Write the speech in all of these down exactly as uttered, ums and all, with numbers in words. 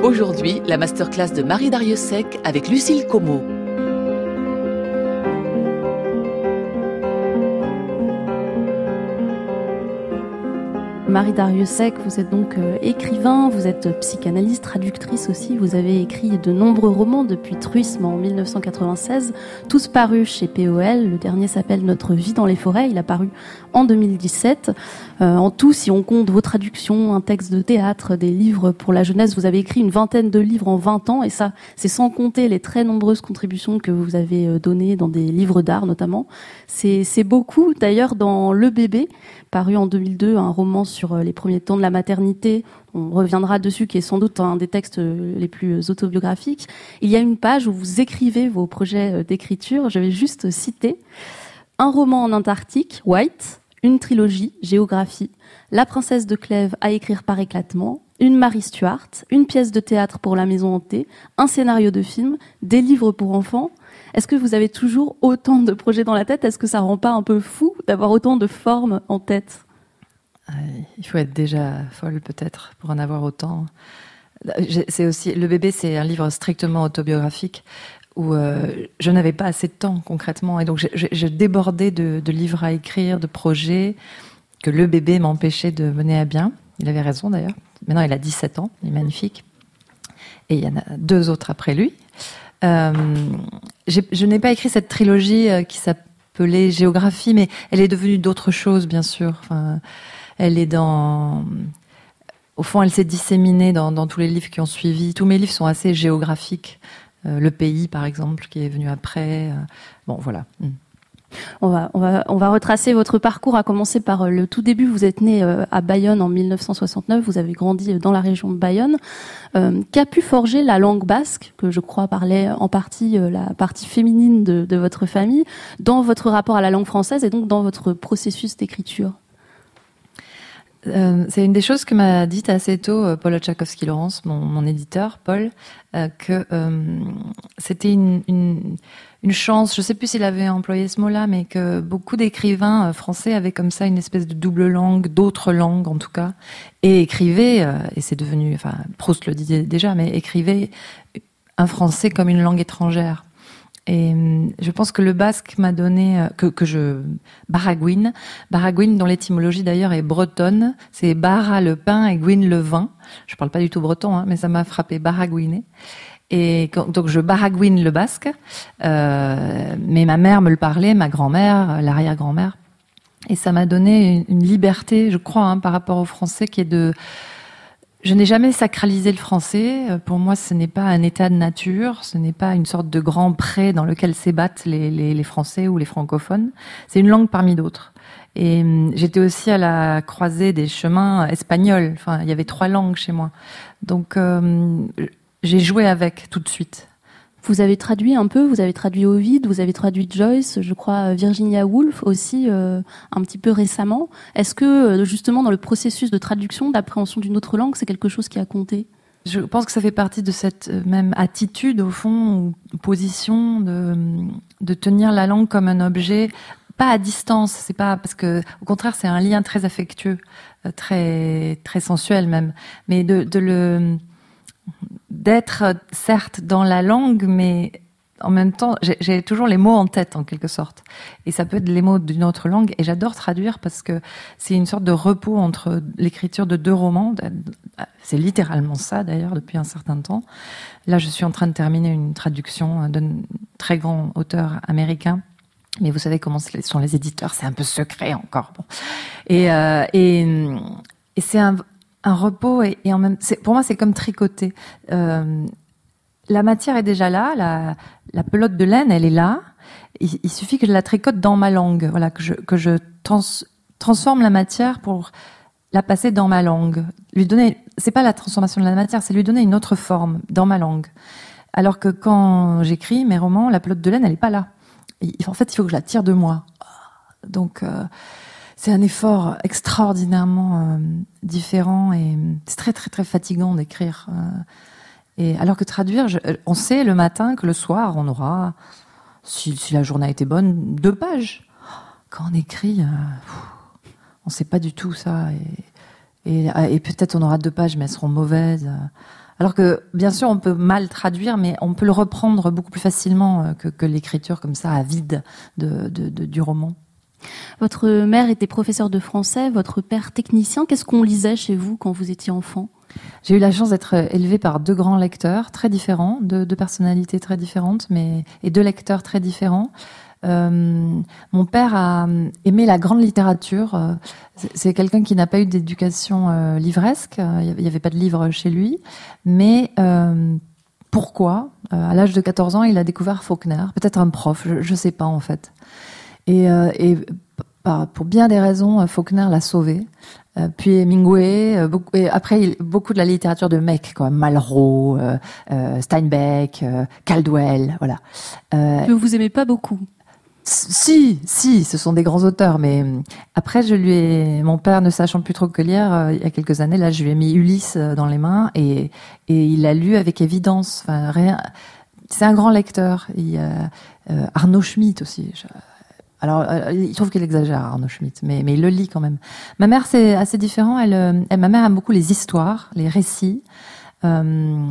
Aujourd'hui, la masterclass de Marie Darrieussecq avec Lucille Como. Marie Darrieussecq, vous êtes donc euh, écrivain, vous êtes psychanalyste, traductrice aussi. Vous avez écrit de nombreux romans depuis Truisme en dix-neuf cent quatre-vingt-seize, tous parus chez P O L. Le dernier s'appelle Notre vie dans les forêts. Il a paru en deux mille dix-sept. Euh, en tout, si on compte vos traductions, un texte de théâtre, des livres pour la jeunesse, vous avez écrit une vingtaine de livres en vingt ans. Et ça, c'est sans compter les très nombreuses contributions que vous avez données dans des livres d'art notamment. C'est, c'est beaucoup. D'ailleurs, dans Le Bébé, paru en deux mille deux, un roman sur les premiers temps de la maternité, on reviendra dessus, qui est sans doute un des textes les plus autobiographiques. Il y a une page où vous écrivez vos projets d'écriture. Je vais juste citer un roman en Antarctique, White, une trilogie, Géographie, La princesse de Clèves à écrire par éclatement, une Mary Stuart, une pièce de théâtre pour la maison hantée, un scénario de film, des livres pour enfants. Est-ce que vous avez toujours autant de projets dans la tête ? Est-ce que ça rend pas un peu fou d'avoir autant de formes en tête ? Il faut être déjà folle peut-être pour en avoir autant. C'est aussi Le Bébé, c'est un livre strictement autobiographique où euh, je n'avais pas assez de temps concrètement, et donc je, je, je débordais de, de livres à écrire, de projets que Le Bébé m'empêchait de mener à bien. Il avait raison d'ailleurs. Maintenant, il a dix-sept ans, il est magnifique, et il y en a deux autres après lui. Euh, je n'ai pas écrit cette trilogie euh, qui s'appelait Géographie, mais elle est devenue d'autres choses, bien sûr. Enfin, elle est dans... Au fond, elle s'est disséminée dans, dans tous les livres qui ont suivi. Tous mes livres sont assez géographiques. Euh, Le Pays, par exemple, qui est venu après. Euh, bon, voilà. Mm. On va, on va, on va retracer votre parcours, à commencer par le tout début. Vous êtes né à Bayonne en mille neuf cent soixante-neuf. Vous avez grandi dans la région de Bayonne. Euh, qu'a pu forger la langue basque, que je crois parlait en partie la partie féminine de, de votre famille, dans votre rapport à la langue française et donc dans votre processus d'écriture? Euh, c'est une des choses que m'a dit assez tôt euh, Paul Oczakowski-Laurence, mon, mon éditeur, Paul, euh, que euh, c'était une, une, une chance, je ne sais plus s'il avait employé ce mot-là, mais que beaucoup d'écrivains euh, français avaient comme ça une espèce de double langue, d'autres langues en tout cas, et écrivaient, euh, et c'est devenu, enfin Proust le disait déjà, mais écrivaient un français comme une langue étrangère. Et je pense que le basque m'a donné, que, que je, baragouine, baragouine dont l'étymologie d'ailleurs est bretonne, c'est bara le pain et gouine le vin. Je parle pas du tout breton, hein, mais ça m'a frappé, baragouiner. Et donc je baragouine le basque, euh, mais ma mère me le parlait, ma grand-mère, l'arrière-grand-mère. Et ça m'a donné une, une liberté, je crois, hein, par rapport au français qui est de... Je n'ai jamais sacralisé le français. Pour moi, ce n'est pas un état de nature, ce n'est pas une sorte de grand pré dans lequel s'ébattent les, les, les Français ou les francophones. C'est une langue parmi d'autres. Et j'étais aussi à la croisée des chemins espagnols. Enfin, il y avait trois langues chez moi. Donc, euh, j'ai joué avec tout de suite. Vous avez traduit un peu, vous avez traduit Ovid, vous avez traduit Joyce, je crois Virginia Woolf aussi, euh, un petit peu récemment. Est-ce que, justement, dans le processus de traduction, d'appréhension d'une autre langue, c'est quelque chose qui a compté ? Je pense que ça fait partie de cette même attitude, au fond, ou position de, de tenir la langue comme un objet, pas à distance, c'est pas, parce que, au contraire, c'est un lien très affectueux, très, très sensuel même, mais de, de le, d'être certes dans la langue, mais en même temps, j'ai, j'ai toujours les mots en tête en quelque sorte. Et ça peut être les mots d'une autre langue. Et j'adore traduire parce que c'est une sorte de repos entre l'écriture de deux romans. C'est littéralement ça d'ailleurs depuis un certain temps. Là, je suis en train de terminer une traduction d'un très grand auteur américain. Mais vous savez comment sont les éditeurs, c'est un peu secret encore. Bon. Et, euh, et, et c'est un un repos et, et en même c'est, pour moi c'est comme tricoter. Euh, la matière est déjà là, la, la pelote de laine elle est là. Il, il suffit que je la tricote dans ma langue, voilà, que je que je trans, transforme la matière pour la passer dans ma langue. Lui donner, c'est pas la transformation de la matière, c'est lui donner une autre forme dans ma langue. Alors que quand j'écris mes romans, la pelote de laine elle est pas là. Et, en fait, il faut que je la tire de moi. Donc euh, c'est un effort extraordinairement euh, différent et c'est très très très fatigant d'écrire. Euh, et alors que traduire, je, on sait le matin que le soir on aura, si, si la journée a été bonne, deux pages. Quand on écrit, euh, on sait pas du tout ça et, et, et peut-être on aura deux pages mais elles seront mauvaises. Alors que, bien sûr, on peut mal traduire, mais on peut le reprendre beaucoup plus facilement que, que l'écriture comme ça, à vide de, de, de, du roman. Votre mère était professeure de français, votre père technicien. Qu'est-ce qu'on lisait chez vous quand vous étiez enfant ? J'ai eu la chance d'être élevée par deux grands lecteurs très différents, deux, deux personnalités très différentes, mais et deux lecteurs très différents. Euh, mon père a aimé la grande littérature. Euh, c'est quelqu'un qui n'a pas eu d'éducation euh, livresque. Il n'y avait pas de livres chez lui. Mais euh, pourquoi euh, à l'âge de quatorze ans, il a découvert Faulkner. Peut-être un prof, je ne sais pas en fait. Et, euh, et pour bien des raisons, Faulkner l'a sauvé. Euh, puis Hemingway, euh, beaucoup, et après il, beaucoup de la littérature de mecs, quoi, Malraux, euh, euh, Steinbeck, euh, Caldwell, voilà. Euh, que vous aimez pas beaucoup. Si, si, ce sont des grands auteurs, mais après je lui ai, mon père ne sachant plus trop que lire, euh, il y a quelques années, là je lui ai mis Ulysse dans les mains et et il l'a lu avec évidence. Enfin rien, c'est un grand lecteur. Il y a euh, Arnaud Schmitt aussi. Je, alors euh, il trouve qu'il exagère Arnaud Schmitt, mais mais il le lit quand même. Ma mère c'est assez différent. Elle, elle ma mère aime beaucoup les histoires, les récits. Euh,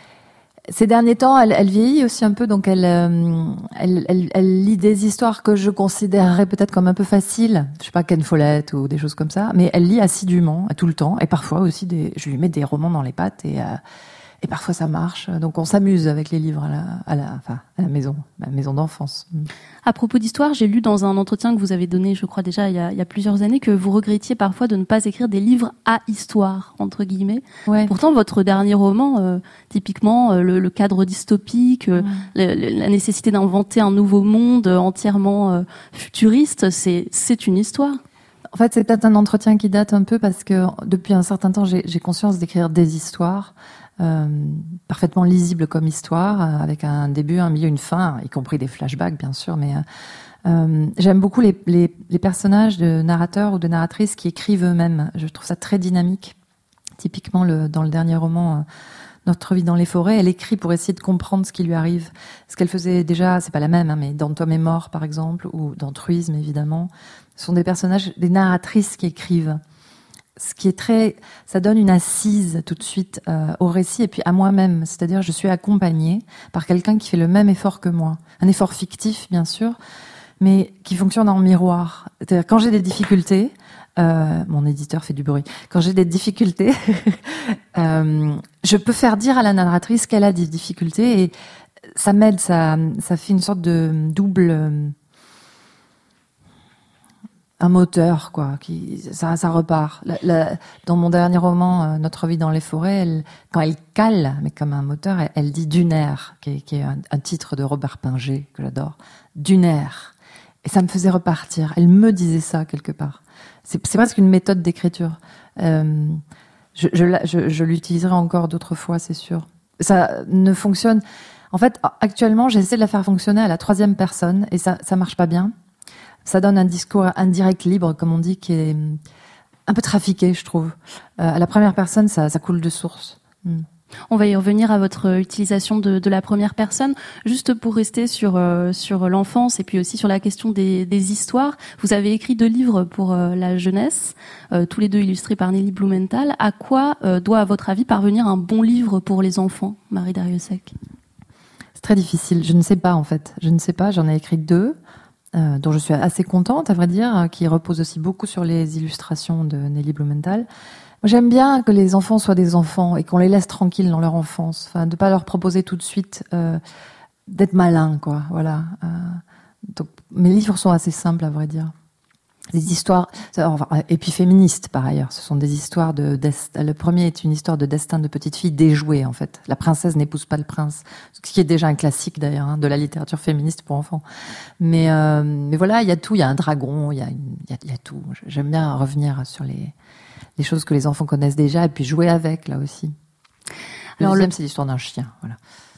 Ces derniers temps, elle, elle vieillit aussi un peu, donc elle, euh, elle, elle, elle lit des histoires que je considérerais peut-être comme un peu faciles. Je sais pas, Ken Follett ou des choses comme ça. Mais elle lit assidûment, tout le temps, et parfois aussi des. Je lui mets des romans dans les pattes et euh, et parfois ça marche. Donc on s'amuse avec les livres à la, à la, enfin à la maison, à la maison d'enfance. À propos d'histoire, j'ai lu dans un entretien que vous avez donné, je crois déjà il y a, il y a plusieurs années, que vous regrettiez parfois de ne pas écrire des livres à histoire, entre guillemets. Ouais. Pourtant, votre dernier roman, euh, typiquement, euh, le, le cadre dystopique, euh, ouais. le, la nécessité d'inventer un nouveau monde euh, entièrement euh, futuriste, c'est, c'est une histoire. En fait, c'est peut-être un entretien qui date un peu parce que depuis un certain temps, j'ai, j'ai conscience d'écrire des histoires. Euh, parfaitement lisible comme histoire, euh, avec un début, un milieu, une fin, y compris des flashbacks bien sûr, mais euh, j'aime beaucoup les, les, les personnages de narrateurs ou de narratrices qui écrivent eux-mêmes. Je trouve ça très dynamique. Typiquement, le, dans le dernier roman, euh, Notre vie dans les forêts, elle écrit pour essayer de comprendre ce qui lui arrive. Ce qu'elle faisait déjà, c'est pas la même, hein, mais dans Tom est mort par exemple, ou dans Truisme évidemment, ce sont des personnages, des narratrices qui écrivent. Ce qui est très, ça donne une assise tout de suite euh, au récit et puis à moi-même. C'est-à-dire, je suis accompagnée par quelqu'un qui fait le même effort que moi, un effort fictif bien sûr, mais qui fonctionne en miroir. C'est-à-dire, quand j'ai des difficultés, euh, mon éditeur fait du bruit. Quand j'ai des difficultés, euh, je peux faire dire à la narratrice qu'elle a des difficultés et ça m'aide. Ça, ça fait une sorte de double. Euh, un moteur, quoi, qui, ça, ça repart. La, la, dans mon dernier roman, euh, Notre vie dans les forêts, elle, quand elle cale, mais comme un moteur, elle, elle dit Dunaire, qui est, qui est un, un titre de Robert Pinger, que j'adore. Dunaire. Et ça me faisait repartir. Elle me disait ça, quelque part. C'est, c'est presque une méthode d'écriture. Euh, je, je, je, je l'utiliserai encore d'autres fois, c'est sûr. Ça ne fonctionne... En fait, actuellement, j'essaie de la faire fonctionner à la troisième personne, et ça, ça marche pas bien. Ça donne un discours indirect, libre, comme on dit, qui est un peu trafiqué, je trouve. Euh, à la première personne, ça, ça coule de source. Mm. On va y revenir à votre utilisation de, de la première personne. Juste pour rester sur, euh, sur l'enfance et puis aussi sur la question des, des histoires. Vous avez écrit deux livres pour euh, la jeunesse, euh, tous les deux illustrés par Nelly Blumenthal. À quoi euh, doit, à votre avis, parvenir un bon livre pour les enfants, Marie Darrieussecq ? C'est très difficile. Je ne sais pas, en fait. Je ne sais pas. J'en ai écrit deux. Euh, dont je suis assez contente, à vrai dire, qui repose aussi beaucoup sur les illustrations de Nelly Blumenthal. Moi, j'aime bien que les enfants soient des enfants et qu'on les laisse tranquilles dans leur enfance, enfin, de pas leur proposer tout de suite euh, d'être malins, quoi. Voilà. Euh, donc, mes livres sont assez simples, à vrai dire. Des histoires, et puis féministes par ailleurs. Ce sont des histoires de destin. Le premier est une histoire de destin de petite fille déjouée en fait. La princesse n'épouse pas le prince, ce qui est déjà un classique d'ailleurs hein, de la littérature féministe pour enfants. Mais euh, mais voilà, il y a tout. Il y a un dragon, il y a une, il y a, il y a tout. J'aime bien revenir sur les les choses que les enfants connaissent déjà et puis jouer avec là aussi. Le Alors, deuxième, le... c'est l'histoire d'un chien. Voilà.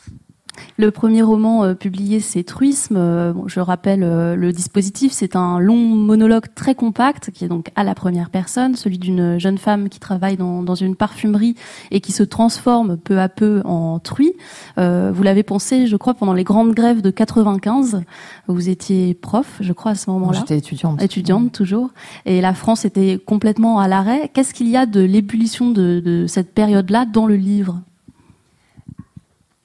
Le premier roman euh, publié, c'est Truisme. Euh, bon, je rappelle euh, le dispositif, c'est un long monologue très compact qui est donc à la première personne, celui d'une jeune femme qui travaille dans, dans une parfumerie et qui se transforme peu à peu en truie. Euh, vous l'avez pensé, je crois, pendant les grandes grèves de quatre-vingt-quinze. Vous étiez prof, je crois, à ce moment-là. J'étais étudiante. Étudiante, toujours. Et la France était complètement à l'arrêt. Qu'est-ce qu'il y a de l'ébullition de, de cette période-là dans le livre ?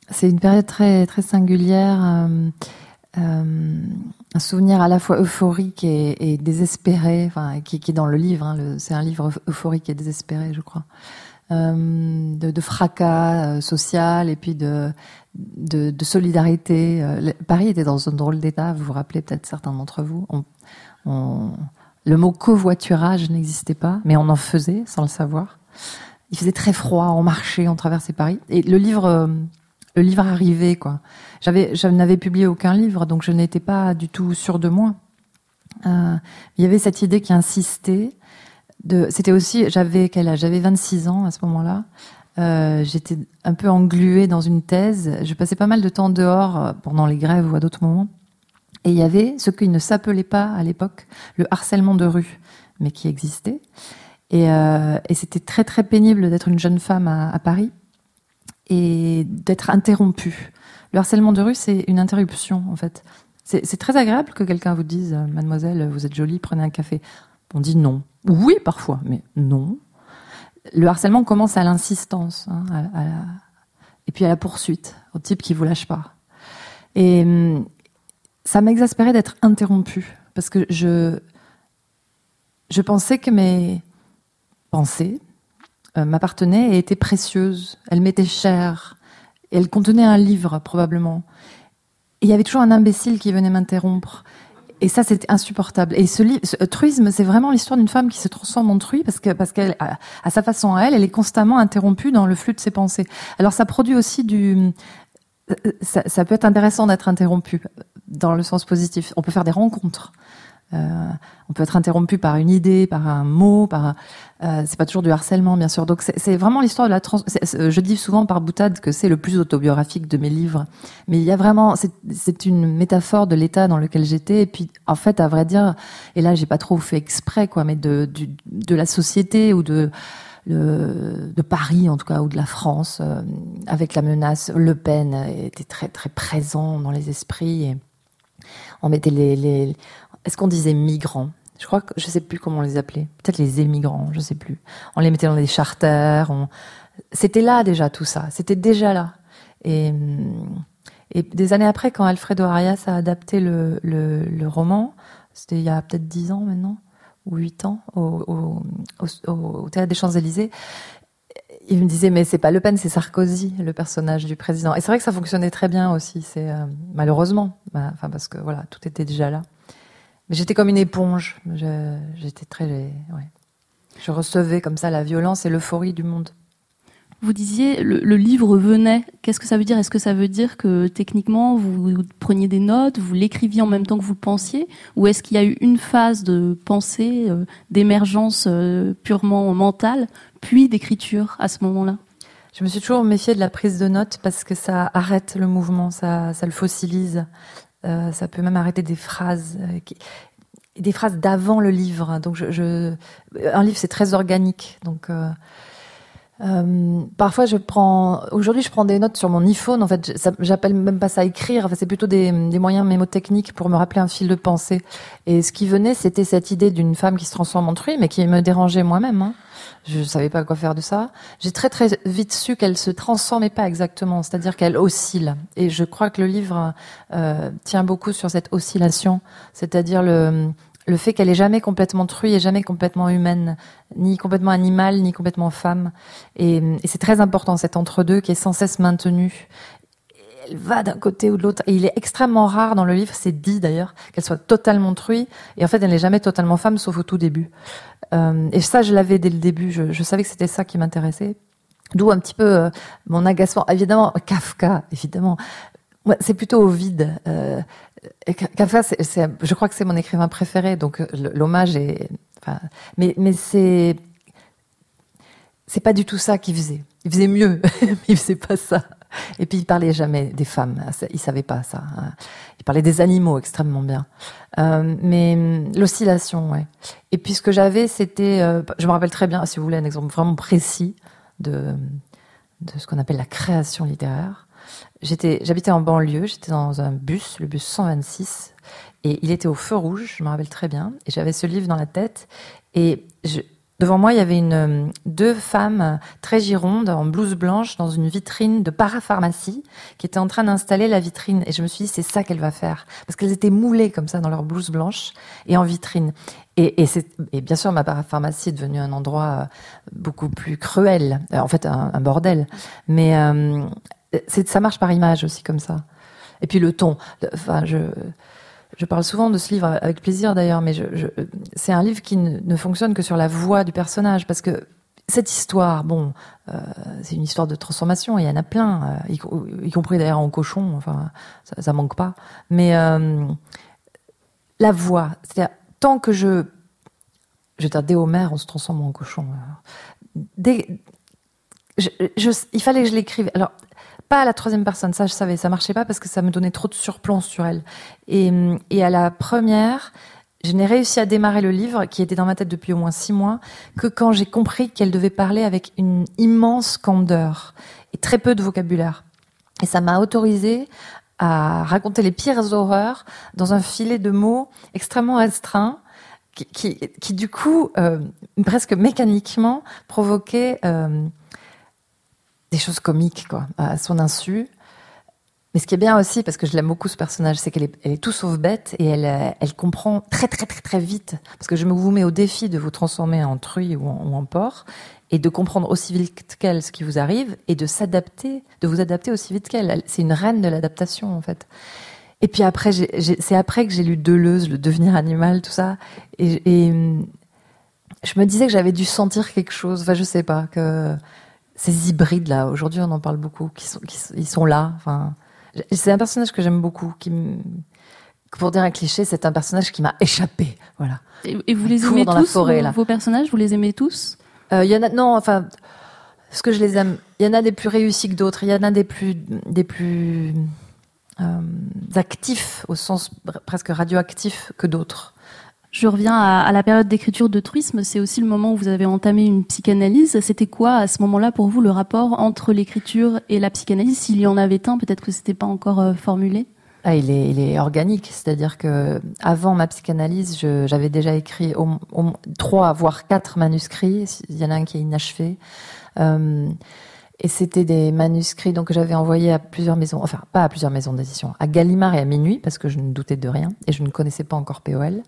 c'est une période très, très singulière, euh, euh, un souvenir à la fois euphorique et, et désespéré, enfin, qui, qui est dans le livre. Hein, le, c'est un livre euphorique et désespéré, je crois. Euh, de, de fracas euh, social et puis de, de, de solidarité. Euh, Paris était dans un drôle d'état, vous vous rappelez peut-être certains d'entre vous. On, on, le mot covoiturage n'existait pas, mais on en faisait sans le savoir. Il faisait très froid, on marchait, on traversait Paris. Et le livre, euh, le livre arrivait, quoi. J'avais, je n'avais publié aucun livre, donc je n'étais pas du tout sûre de moi. Euh, il y avait cette idée qui insistait. De, c'était aussi, j'avais quel âge ? J'avais vingt-six ans à ce moment-là. Euh, j'étais un peu engluée dans une thèse. Je passais pas mal de temps dehors pendant les grèves ou à d'autres moments. Et il y avait ce qui ne s'appelait pas à l'époque le harcèlement de rue, mais qui existait. Et, euh, et c'était très très pénible d'être une jeune femme à, à Paris et d'être interrompue. Le harcèlement de rue, c'est une interruption en fait. C'est, c'est très agréable que quelqu'un vous dise « Mademoiselle, vous êtes jolie, prenez un café ». On dit non. Oui, parfois, mais non. Le harcèlement commence à l'insistance, hein, à, à la... et puis à la poursuite, au type qui vous lâche pas. Et hum, ça m'exaspérait d'être interrompue, parce que je, je pensais que mes pensées euh, m'appartenaient et étaient précieuses. Elles m'étaient chères. Et elles contenaient un livre, probablement. Et il y avait toujours un imbécile qui venait m'interrompre. Et ça, c'était insupportable. Et ce livre, ce truisme, c'est vraiment l'histoire d'une femme qui se transforme en truie parce que, parce qu'elle, à, à sa façon à elle, elle est constamment interrompue dans le flux de ses pensées. Alors, ça produit aussi du, ça, ça peut être intéressant d'être interrompu dans le sens positif. On peut faire des rencontres. Euh, on peut être interrompu par une idée, par un mot, par euh, c'est pas toujours du harcèlement bien sûr. Donc c'est, c'est vraiment l'histoire de la trans. C'est, je dis souvent par boutade que c'est le plus autobiographique de mes livres, mais il y a vraiment c'est, c'est une métaphore de l'état dans lequel j'étais et puis en fait à vrai dire et là j'ai pas trop fait exprès quoi, mais de du, de la société ou de de, de Paris en tout cas ou de la France euh, avec la menace Le Pen était très très présent dans les esprits et on mettait les, les est-ce qu'on disait migrants ? Je crois que je sais plus comment on les appelait. Peut-être les émigrants, je sais plus. On les mettait dans des charters. On... C'était là déjà tout ça. C'était déjà là. Et, et des années après, quand Alfredo Arias a adapté le, le, le roman, c'était il y a peut-être dix ans maintenant ou huit ans au, au, au, au Théâtre des Champs-Élysées. Il me disait mais c'est pas Le Pen, c'est Sarkozy, le personnage du président. Et c'est vrai que ça fonctionnait très bien aussi. C'est euh, malheureusement, bah, enfin parce que voilà, tout était déjà là. Mais j'étais comme une éponge. Je, j'étais très, ouais. Je recevais comme ça la violence et l'euphorie du monde. Vous disiez le, le livre venait. Qu'est-ce que ça veut dire ? Est-ce que ça veut dire que techniquement vous preniez des notes, vous l'écriviez en même temps que vous le pensiez, ou est-ce qu'il y a eu une phase de pensée, euh, d'émergence euh, purement mentale, puis d'écriture à ce moment-là ? Je me suis toujours méfiée de la prise de notes parce que ça arrête le mouvement, ça, ça le fossilise. Euh, ça peut même arrêter des phrases, euh, qui, des phrases d'avant le livre. Donc, je, je, un livre c'est très organique. Donc, euh, euh, parfois je prends. Aujourd'hui, je prends des notes sur mon iPhone. En fait, ça, j'appelle même pas ça écrire. Enfin, c'est plutôt des, des moyens mémotechniques pour me rappeler un fil de pensée. Et ce qui venait, c'était cette idée d'une femme qui se transforme en truie, mais qui me dérangeait moi-même. Hein. Je savais pas quoi faire de ça. J'ai très très vite su qu'elle se transformait pas exactement, c'est-à-dire qu'elle oscille. Et je crois que le livre euh, tient beaucoup sur cette oscillation, c'est-à-dire le le fait qu'elle est jamais complètement truie et jamais complètement humaine, ni complètement animale, ni complètement femme. Et, et c'est très important cet entre-deux qui est sans cesse maintenu. Elle va d'un côté ou de l'autre. Et il est extrêmement rare dans le livre, c'est dit d'ailleurs, qu'elle soit totalement truie. Et en fait, elle n'est jamais totalement femme, sauf au tout début. Euh, et ça, je l'avais dès le début. Je, je savais que c'était ça qui m'intéressait. D'où un petit peu euh, mon agacement. Évidemment, Kafka, évidemment. Ouais, c'est plutôt Ovide. Euh, Kafka, c'est, c'est, je crois que c'est mon écrivain préféré. Donc l'hommage est. Enfin, mais mais c'est c'est pas du tout ça qu'il faisait. Il faisait mieux. Il faisait pas ça. Et puis il parlait jamais des femmes, il savait pas ça. Il parlait des animaux extrêmement bien. Euh, mais l'oscillation, ouais. Et puis ce que j'avais, c'était, euh, je me rappelle très bien, si vous voulez un exemple vraiment précis de de ce qu'on appelle la création littéraire. J'étais, j'habitais en banlieue, j'étais dans un bus, le bus cent vingt-six, et il était au feu rouge, je me rappelle très bien, et j'avais ce livre dans la tête, et je Devant moi, il y avait une, deux femmes très girondes en blouse blanche dans une vitrine de parapharmacie qui étaient en train d'installer la vitrine. Et je me suis dit, c'est ça qu'elle va faire. Parce qu'elles étaient moulées comme ça dans leur blouse blanche et en vitrine. Et, et, c'est, et bien sûr, ma parapharmacie est devenue un endroit beaucoup plus cruel. En fait, un, un bordel. Mais euh, c'est, ça marche par image aussi comme ça. Et puis le ton. Enfin, je... Je parle souvent de ce livre avec plaisir d'ailleurs, mais je, je, c'est un livre qui ne, ne fonctionne que sur la voix du personnage, parce que cette histoire, bon, euh, c'est une histoire de transformation, il y en a plein, euh, y, y compris d'ailleurs en cochon, enfin, ça, ça manque pas. Mais euh, la voix, c'est-à-dire, tant que je... Je veux dire, dès Homère, on se transforme en cochon. Dès, je, je, il fallait que je l'écrive. Alors, pas à la troisième personne, ça je savais, ça marchait pas parce que ça me donnait trop de surplomb sur elle. Et, et à la première, je n'ai réussi à démarrer le livre, qui était dans ma tête depuis au moins six mois, que quand j'ai compris qu'elle devait parler avec une immense candeur et très peu de vocabulaire. Et ça m'a autorisée à raconter les pires horreurs dans un filet de mots extrêmement restreint, qui, qui, qui du coup, euh, presque mécaniquement, provoquait... Euh, des choses comiques, quoi, à son insu. Mais ce qui est bien aussi, parce que je l'aime beaucoup ce personnage, c'est qu'elle est, elle est tout sauf bête et elle, elle comprend très très très très vite. Parce que je vous mets au défi de vous transformer en truie ou en, ou en porc et de comprendre aussi vite qu'elle ce qui vous arrive et de s'adapter, de vous adapter aussi vite qu'elle. C'est une reine de l'adaptation, en fait. Et puis après, j'ai, j'ai, c'est après que j'ai lu Deleuze, le devenir animal, tout ça. Et, et je me disais que j'avais dû sentir quelque chose. Enfin, je sais pas, que... Ces hybrides là, aujourd'hui on en parle beaucoup, qui sont, qui, ils sont là. Enfin, c'est un personnage que j'aime beaucoup, qui, pour dire un cliché, c'est un personnage qui m'a échappé, voilà. Et, et vous les aimez tous, forêt, vos, vos personnages, vous les aimez tous ? Il euh, y en a, non, enfin, parce que je les aime. Il y en a des plus réussis que d'autres. Il y en a des plus, des plus euh, actifs au sens presque radioactif que d'autres. Je reviens à, à la période d'écriture de Truisme. C'est aussi le moment où vous avez entamé une psychanalyse. C'était quoi, à ce moment-là, pour vous, le rapport entre l'écriture et la psychanalyse ? S'il y en avait un, peut-être que c'était pas encore euh, formulé. Ah, il est, il est organique. C'est-à-dire que avant ma psychanalyse, je, j'avais déjà écrit au, au, trois, voire quatre manuscrits. Il y en a un qui est inachevé. Euh, et c'était des manuscrits donc, que j'avais envoyés à plusieurs maisons, enfin, pas à plusieurs maisons d'édition, à Gallimard et à Minuit, parce que je ne doutais de rien. Et je ne connaissais pas encore P O L.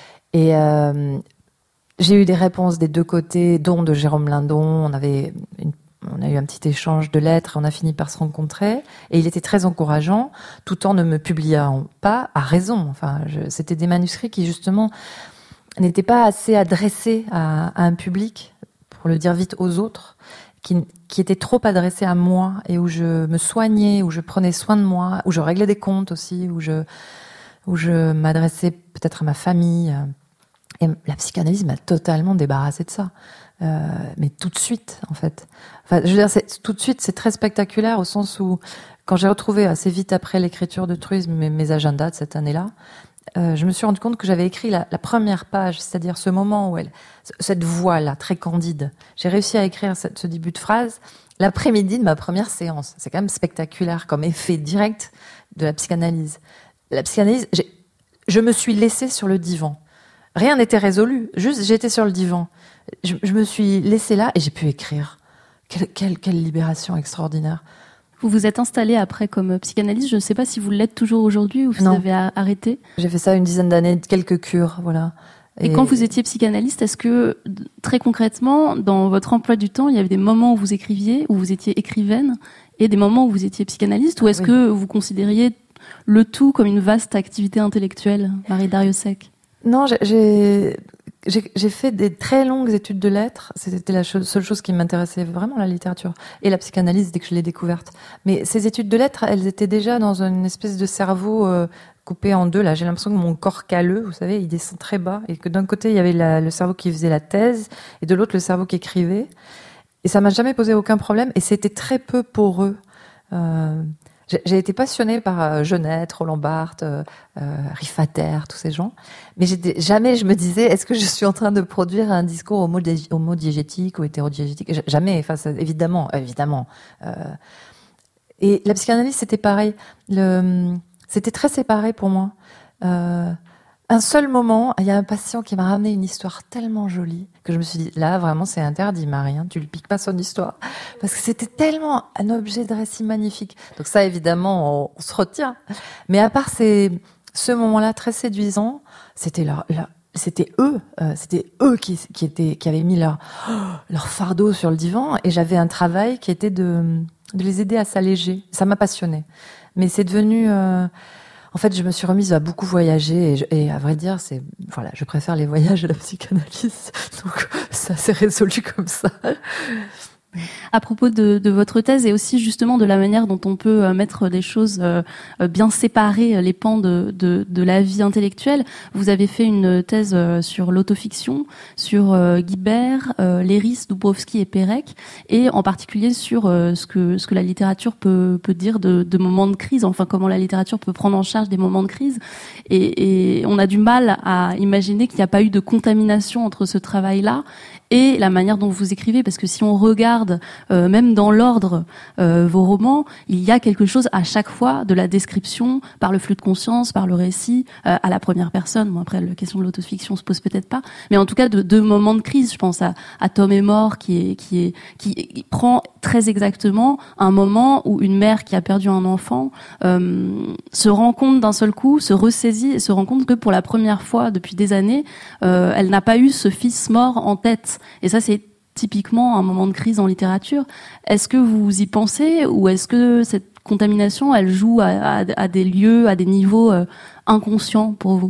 Et euh, j'ai eu des réponses des deux côtés, dont de Jérôme Lindon. On avait, une, on a eu un petit échange de lettres, on a fini par se rencontrer, et il était très encourageant, tout en ne me publiant pas à raison. Enfin, je, c'était des manuscrits qui justement n'étaient pas assez adressés à, à un public, pour le dire vite, aux autres, qui, qui étaient trop adressés à moi et où je me soignais, où je prenais soin de moi, où je réglais des comptes aussi, où je où je m'adressais peut-être à ma famille. Et la psychanalyse m'a totalement débarrassée de ça. Euh, mais tout de suite, en fait. Enfin, je veux dire, c'est, tout de suite, c'est très spectaculaire au sens où, quand j'ai retrouvé assez vite après l'écriture de Truisme mes, mes agendas de cette année-là, euh, je me suis rendu compte que j'avais écrit la, la première page, c'est-à-dire ce moment où elle, cette voix-là, très candide. J'ai réussi à écrire cette, ce début de phrase l'après-midi de ma première séance. C'est quand même spectaculaire comme effet direct de la psychanalyse. La psychanalyse, j'ai, je me suis laissée sur le divan. Rien n'était résolu. Juste, j'étais sur le divan. Je, je me suis laissée là et j'ai pu écrire. Quelle, quelle, quelle libération extraordinaire. Vous vous êtes installée après comme psychanalyste. Je ne sais pas si vous l'êtes toujours aujourd'hui ou si vous avez arrêté. J'ai fait ça une dizaine d'années, quelques cures, voilà. Et, et quand vous étiez psychanalyste, est-ce que, très concrètement, dans votre emploi du temps, il y avait des moments où vous écriviez, où vous étiez écrivaine, et des moments où vous étiez psychanalyste, ou est-ce oui. que vous considériez le tout comme une vaste activité intellectuelle, Marie Darrieussecq? Non, j'ai, j'ai, j'ai fait des très longues études de lettres. C'était la chose, seule chose qui m'intéressait vraiment, la littérature. Et la psychanalyse, dès que je l'ai découverte. Mais ces études de lettres, elles étaient déjà dans une espèce de cerveau euh, coupé en deux. Là, j'ai l'impression que mon corps calleux, vous savez, il descend très bas. Et que d'un côté, il y avait la, le cerveau qui faisait la thèse, et de l'autre, le cerveau qui écrivait. Et ça m'a jamais posé aucun problème. Et c'était très peu poreux. Euh, J'ai été passionnée par euh, Genette, Roland Barthes, euh, euh, Rifater, tous ces gens. Mais j'étais, jamais je me disais, est-ce que je suis en train de produire un discours homodiégétique ou hétérodiégétique ? Jamais, enfin, ça, évidemment, évidemment. Euh, et la psychanalyse, c'était pareil. Le, c'était très séparé pour moi. Euh, un seul moment, il y a un patient qui m'a ramené une histoire tellement jolie que je me suis dit, là, vraiment, c'est interdit, Marie, hein, tu lui piques pas son histoire. Parce que c'était tellement un objet de récit magnifique. Donc ça, évidemment, on, on se retient. Mais à part ces, ce moment-là très séduisant, c'était leur, leur c'était eux, euh, c'était eux qui, qui étaient, qui avaient mis leur, oh, leur fardeau sur le divan, et j'avais un travail qui était de, de les aider à s'alléger. Ça m'a passionnée. Mais c'est devenu, euh, en fait, je me suis remise à beaucoup voyager, et, je, et à vrai dire, c'est, voilà, je préfère les voyages à la psychanalyse. Donc, ça s'est résolu comme ça. À propos de, de votre thèse et aussi justement de la manière dont on peut mettre des choses euh, bien séparées, les pans de, de, de la vie intellectuelle, vous avez fait une thèse sur l'autofiction, sur euh, Guibert, euh, Léris, Dubrovsky et Pérec, et en particulier sur euh, ce que ce que la littérature peut peut dire de, de moments de crise, enfin comment la littérature peut prendre en charge des moments de crise, et, et on a du mal à imaginer qu'il n'y a pas eu de contamination entre ce travail-là et la manière dont vous écrivez, parce que si on regarde euh, même dans l'ordre euh, vos romans, il y a quelque chose à chaque fois de la description par le flux de conscience, par le récit, euh, à la première personne. Bon, après, la question de l'autofiction se pose peut-être pas, mais en tout cas de deux moments de crise. Je pense à, à Tom est mort, qui est qui est qui, qui prend très exactement un moment où une mère qui a perdu un enfant euh, se rend compte d'un seul coup, se ressaisit et se rend compte que pour la première fois depuis des années, euh, elle n'a pas eu ce fils mort en tête. Et ça, c'est typiquement un moment de crise en littérature. Est-ce que vous y pensez, ou est-ce que cette contamination, elle joue à, à, à des lieux, à des niveaux euh, inconscients pour vous ?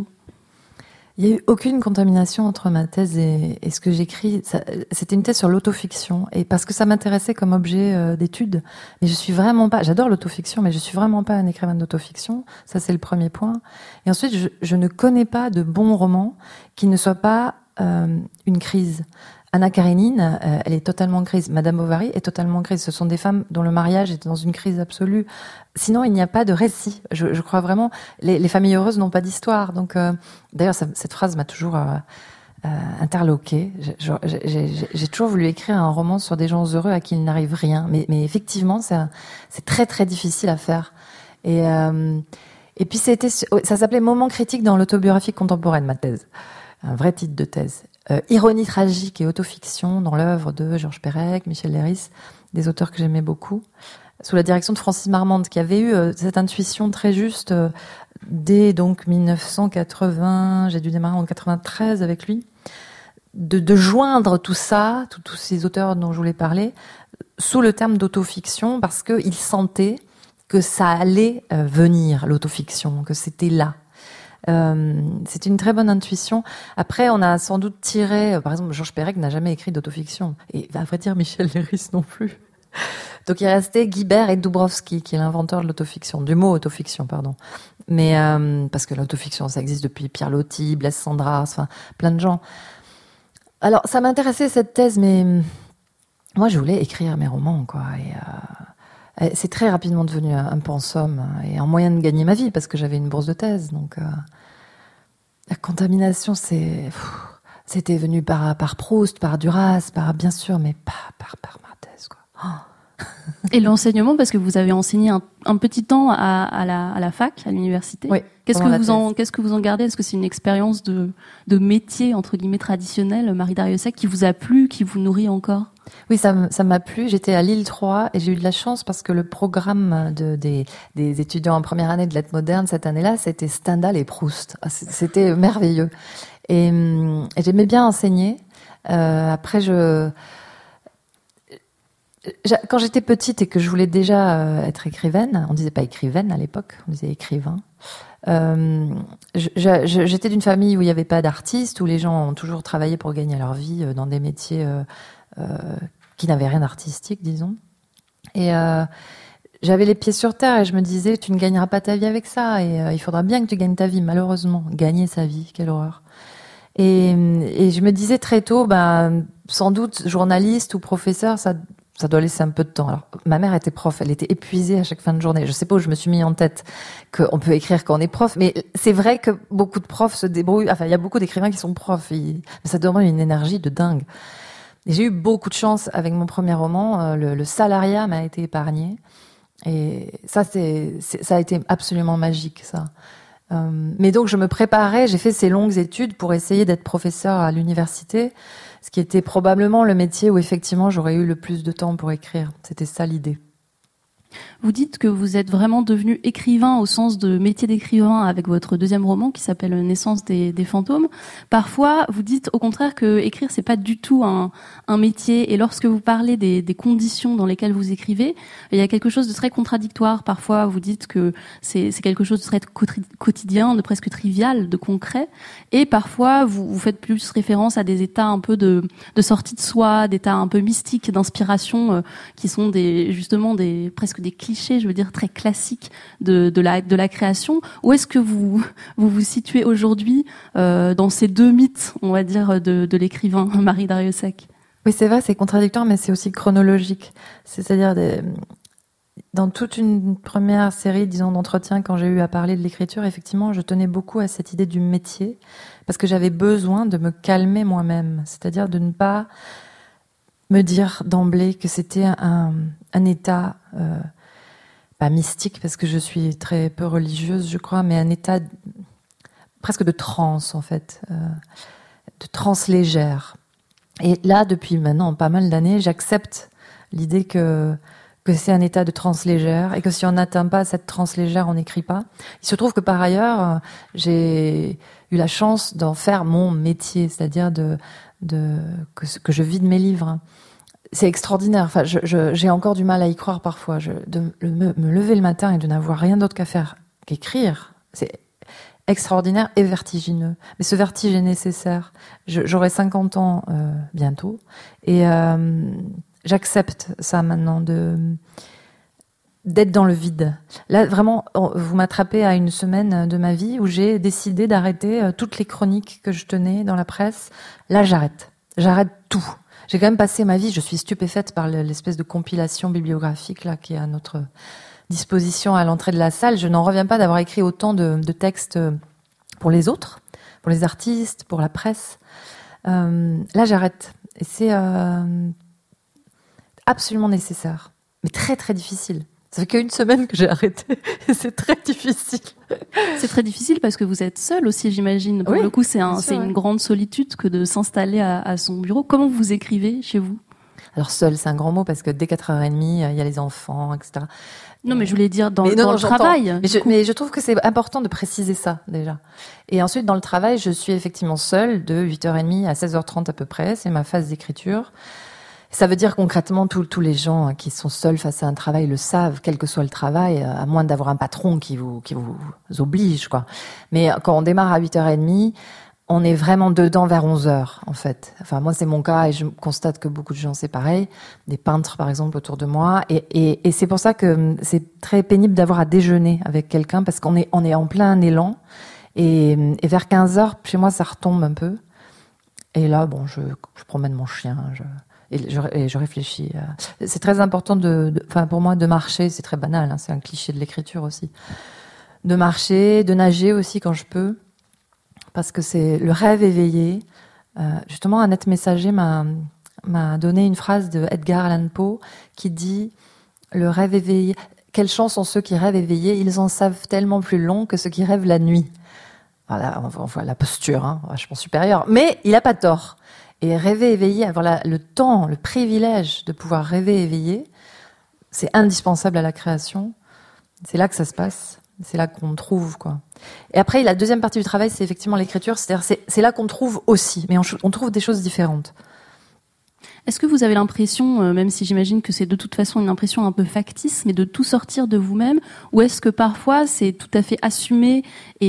Il n'y a eu aucune contamination entre ma thèse et, et ce que j'écris. Ça, c'était une thèse sur l'autofiction, et parce que ça m'intéressait comme objet euh, d'étude. Mais je suis vraiment pas, j'adore l'autofiction, mais je suis vraiment pas un écrivain d'autofiction. Ça, c'est le premier point. Et ensuite, je, je ne connais pas de bons romans qui ne soient pas euh, une crise. Anna Karénine, euh, elle est totalement grise. Madame Bovary est totalement grise. Ce sont des femmes dont le mariage est dans une crise absolue. Sinon, il n'y a pas de récit. Je, je crois vraiment, les, les familles heureuses n'ont pas d'histoire. Donc, euh, d'ailleurs, ça, cette phrase m'a toujours euh, euh, interloquée. J'ai, j'ai, j'ai toujours voulu écrire un roman sur des gens heureux à qui il n'arrive rien. Mais, mais effectivement, c'est, c'est très très difficile à faire. Et, euh, et puis, c'était, ça s'appelait Moment critique dans l'autobiographie contemporaine, ma thèse. Un vrai titre de thèse. Euh, ironie tragique et autofiction dans l'œuvre de Georges Perec, Michel Léris, des auteurs que j'aimais beaucoup, sous la direction de Francis Marmande, qui avait eu euh, cette intuition très juste euh, dès donc dix-neuf cent quatre-vingts, j'ai dû démarrer en quatre-vingt-treize avec lui, de, de joindre tout ça, tout, tous ces auteurs dont je voulais parler, sous le terme d'autofiction, parce qu'il sentait que ça allait euh, venir, l'autofiction, que c'était là. Euh, c'est une très bonne intuition. Après, on a sans doute tiré, euh, par exemple, Georges Perec n'a jamais écrit d'autofiction, et à vrai dire, Michel Léris non plus. Donc il restait Guibert et Dubrovsky, qui est l'inventeur de l'autofiction, du mot autofiction, pardon. Mais euh, parce que l'autofiction, ça existe depuis Pierre Loti, Blaise Cendrars, enfin plein de gens. Alors ça m'intéressait cette thèse, mais moi je voulais écrire mes romans, quoi. Et euh, c'est très rapidement devenu un pensum et un moyen de gagner ma vie, parce que j'avais une bourse de thèse. Donc, euh, la contamination, c'est, pff, c'était venu par, par Proust, par Duras, par, bien sûr, mais pas par, par ma thèse, quoi. Oh. Et l'enseignement, parce que vous avez enseigné un, un petit temps à, à, la, à la fac, à l'université. Oui. Qu'est-ce que, vous en, qu'est-ce que vous en gardez ? Est-ce que c'est une expérience de, de métier, entre guillemets, traditionnel, Marie Darrieussecq, qui vous a plu, qui vous nourrit encore ? Oui, ça, ça m'a plu. J'étais à Lille trois et j'ai eu de la chance parce que le programme de, des, des étudiants en première année de lettres modernes cette année-là, c'était Stendhal et Proust. C'était merveilleux. Et, et j'aimais bien enseigner. Euh, après, je... Quand j'étais petite et que je voulais déjà être écrivaine, on disait pas écrivaine à l'époque, on disait écrivain. Euh, je, je, j'étais d'une famille où il n'y avait pas d'artistes, où les gens ont toujours travaillé pour gagner leur vie dans des métiers euh, euh, qui n'avaient rien d'artistique, disons. Et euh, j'avais les pieds sur terre et je me disais, tu ne gagneras pas ta vie avec ça, et euh, il faudra bien que tu gagnes ta vie, malheureusement. Gagner sa vie, quelle horreur. Et, et je me disais très tôt, ben, sans doute journaliste ou professeur, ça... ça doit laisser un peu de temps. Alors, ma mère était prof, elle était épuisée à chaque fin de journée. Je sais pas où je me suis mis en tête qu'on peut écrire quand on est prof, mais c'est vrai que beaucoup de profs se débrouillent. Enfin, il y a beaucoup d'écrivains qui sont profs. Ils... Ça demande une énergie de dingue. Et j'ai eu beaucoup de chance avec mon premier roman. Le, le salariat m'a été épargné. Et ça, c'est, c'est, ça a été absolument magique, ça. Euh, mais donc je me préparais, j'ai fait ces longues études pour essayer d'être professeur à l'université, ce qui était probablement le métier où effectivement j'aurais eu le plus de temps pour écrire. C'était ça l'idée. Vous dites que vous êtes vraiment devenu écrivain au sens de métier d'écrivain avec votre deuxième roman qui s'appelle Naissance des, des fantômes. Parfois, vous dites au contraire que écrire c'est pas du tout un, un métier. Et lorsque vous parlez des, des conditions dans lesquelles vous écrivez, il y a quelque chose de très contradictoire. Parfois, vous dites que c'est, c'est quelque chose de très quotidien, de presque trivial, de concret. Et parfois, vous, vous faites plus référence à des états un peu de, de sortie de soi, d'états un peu mystiques, d'inspiration, euh, qui sont des justement des presque des clichés, je veux dire, très classiques de, de, la, de la création. Où est-ce que vous vous, vous situez aujourd'hui euh, dans ces deux mythes, on va dire, de, de l'écrivain Marie Darrieussecq? Oui, c'est vrai, c'est contradictoire, mais c'est aussi chronologique. C'est-à-dire, des... dans toute une première série, disons, d'entretiens, quand j'ai eu à parler de l'écriture, effectivement, je tenais beaucoup à cette idée du métier, parce que j'avais besoin de me calmer moi-même. C'est-à-dire de ne pas me dire d'emblée que c'était un, un état... Euh, pas mystique parce que je suis très peu religieuse, je crois, mais un état presque de transe en fait, euh, de transe légère. Et là, depuis maintenant pas mal d'années, j'accepte l'idée que que c'est un état de transe légère et que si on n'atteint pas cette transe légère, on n'écrit pas. Il se trouve que par ailleurs, j'ai eu la chance d'en faire mon métier, c'est-à-dire de de que, que je vis de mes livres. C'est extraordinaire. Enfin, je, je, j'ai encore du mal à y croire parfois. Je, de me, me lever le matin et de n'avoir rien d'autre qu'à faire qu'écrire, c'est extraordinaire et vertigineux. Mais ce vertige est nécessaire. Je, j'aurai cinquante ans euh, bientôt et euh, j'accepte ça maintenant de d'être dans le vide. Là, vraiment, vous m'attrapez à une semaine de ma vie où j'ai décidé d'arrêter toutes les chroniques que je tenais dans la presse. Là, j'arrête. J'arrête tout. J'ai quand même passé ma vie, je suis stupéfaite par l'espèce de compilation bibliographique là qui est à notre disposition à l'entrée de la salle. Je n'en reviens pas d'avoir écrit autant de, de textes pour les autres, pour les artistes, pour la presse. Euh, là, j'arrête. Et c'est euh, absolument nécessaire, mais très très difficile. Ça fait qu'une semaine que j'ai arrêté et c'est très difficile. C'est très difficile parce que vous êtes seul aussi, j'imagine. Pour oui, le coup, c'est, un, sûr, c'est ouais. une grande solitude que de s'installer à, à son bureau. Comment vous écrivez chez vous? Alors seul, c'est un grand mot parce que dès quatre heures trente, il y a les enfants, et cetera. Non, mais je voulais dire dans, mais dans non, le j'entends. travail. Mais je, mais je trouve que c'est important de préciser ça déjà. Et ensuite, dans le travail, je suis effectivement seule de huit heures trente à seize heures trente à peu près. C'est ma phase d'écriture. Ça veut dire concrètement, tous, tous les gens qui sont seuls face à un travail le savent, quel que soit le travail, à moins d'avoir un patron qui vous, qui vous oblige, quoi. Mais quand on démarre à huit heures trente, on est vraiment dedans vers onze heures, en fait. Enfin, moi, c'est mon cas et je constate que beaucoup de gens, c'est pareil. Des peintres, par exemple, autour de moi. Et, et, et c'est pour ça que c'est très pénible d'avoir à déjeuner avec quelqu'un parce qu'on est, on est en plein élan. Et, et vers quinze heures, chez moi, ça retombe un peu. Et là, bon, je, je promène mon chien, je... Et je, et je réfléchis. C'est très important de, de, enfin pour moi, de marcher. C'est très banal, hein, c'est un cliché de l'écriture aussi. De marcher, de nager aussi quand je peux, parce que c'est le rêve éveillé. Euh, justement, Annette Messager m'a m'a donné une phrase de Edgar Allan Poe qui dit le rêve éveillé. Quelle chance ont ceux qui rêvent éveillés. Ils en savent tellement plus long que ceux qui rêvent la nuit. Voilà, on voit la posture, hein, vachement supérieure. Mais il a pas tort. Et rêver éveillé, avoir la, le temps, le privilège de pouvoir rêver éveillé, c'est indispensable à la création. C'est là que ça se passe. C'est là qu'on trouve, quoi. Et après, la deuxième partie du travail, c'est effectivement l'écriture. C'est-à-dire, c'est, c'est là qu'on trouve aussi. Mais on, on trouve des choses différentes. Est-ce que vous avez l'impression, euh, même si j'imagine que c'est de toute façon une impression un peu factice, mais de tout sortir de vous-même, ou est-ce que parfois c'est tout à fait assumé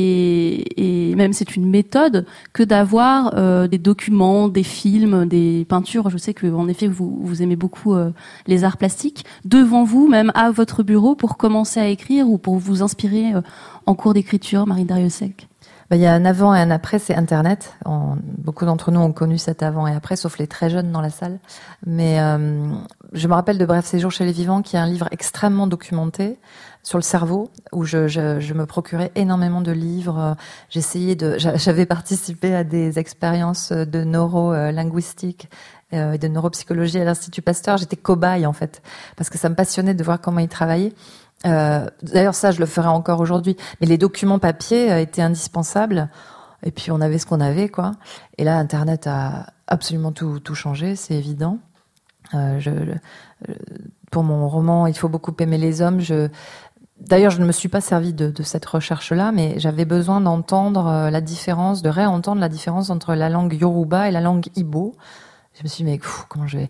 et, et même c'est une méthode que d'avoir euh, des documents, des films, des peintures, je sais que en effet vous, vous aimez beaucoup euh, les arts plastiques, devant vous, même à votre bureau, pour commencer à écrire ou pour vous inspirer euh, en cours d'écriture, Marie Darrieussecq? Ben, il y a un avant et un après, c'est Internet. On, beaucoup d'entre nous ont connu cet avant et après, sauf les très jeunes dans la salle. Mais euh, je me rappelle de Bref séjour chez les vivants, qui est un livre extrêmement documenté sur le cerveau, où je, je, je me procurais énormément de livres. J'essayais de, j'avais participé à des expériences de neurolinguistique et de neuropsychologie à l'Institut Pasteur. J'étais cobaye en fait, parce que ça me passionnait de voir comment ils travaillaient. Euh, d'ailleurs, ça, je le ferai encore aujourd'hui. Mais les documents papier euh, étaient indispensables. Et puis, on avait ce qu'on avait, quoi. Et là, Internet a absolument tout, tout changé, c'est évident. Euh, je, je, pour mon roman, Il faut beaucoup aimer les hommes, je... D'ailleurs, je ne me suis pas servie de, de cette recherche-là, mais j'avais besoin d'entendre euh, la différence, de réentendre la différence entre la langue Yoruba et la langue Igbo. Je me suis dit, mais pff, comment je vais...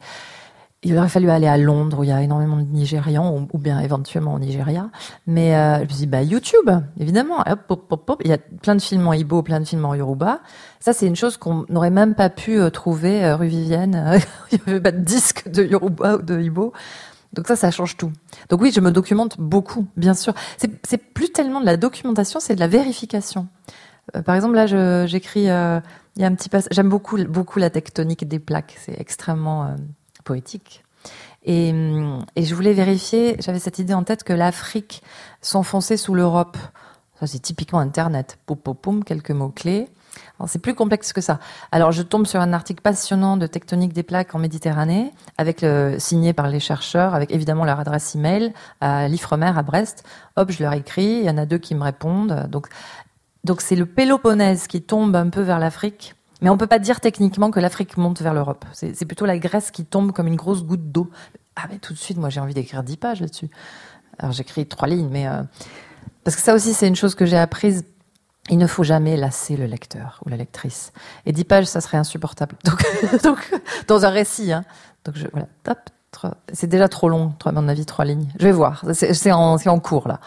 Il aurait fallu aller à Londres, où il y a énormément de Nigérians, ou, ou bien éventuellement au Nigeria. Mais euh, je me suis dit, bah, YouTube, évidemment. Hop, hop, hop, hop. Il y a plein de films en Igbo, plein de films en Yoruba. Ça, c'est une chose qu'on n'aurait même pas pu euh, trouver euh, rue Vivienne. Il n'y avait pas de disque de Yoruba ou de Igbo. Donc ça, ça change tout. Donc oui, je me documente beaucoup, bien sûr. C'est, c'est plus tellement de la documentation, c'est de la vérification. Euh, par exemple, là, je, j'écris... Euh, il y a un petit passage... J'aime beaucoup, beaucoup la tectonique des plaques. C'est extrêmement... Euh, poétique. Et, et je voulais vérifier, j'avais cette idée en tête que l'Afrique s'enfonçait sous l'Europe. Ça, c'est typiquement Internet. Poum, poum, poum, quelques mots-clés. Alors, c'est plus complexe que ça. Alors, je tombe sur un article passionnant de tectonique des plaques en Méditerranée, avec le, signé par les chercheurs, avec évidemment leur adresse email à l'Ifremer à Brest. Hop, je leur écris. Il y en a deux qui me répondent. Donc, donc c'est le Péloponnèse qui tombe un peu vers l'Afrique. Mais on peut pas dire techniquement que l'Afrique monte vers l'Europe. C'est, c'est plutôt la Grèce qui tombe comme une grosse goutte d'eau. Ah, mais tout de suite, moi, j'ai envie d'écrire dix pages là-dessus. Alors, j'écris trois lignes, mais... Euh, parce que ça aussi, c'est une chose que j'ai apprise. Il ne faut jamais lasser le lecteur ou la lectrice. Et dix pages, ça serait insupportable. Donc, donc dans un récit, hein. Donc, je, voilà, top. Trois, c'est déjà trop long, à mon avis, trois lignes. Je vais voir. C'est, c'est, en, c'est en cours, là.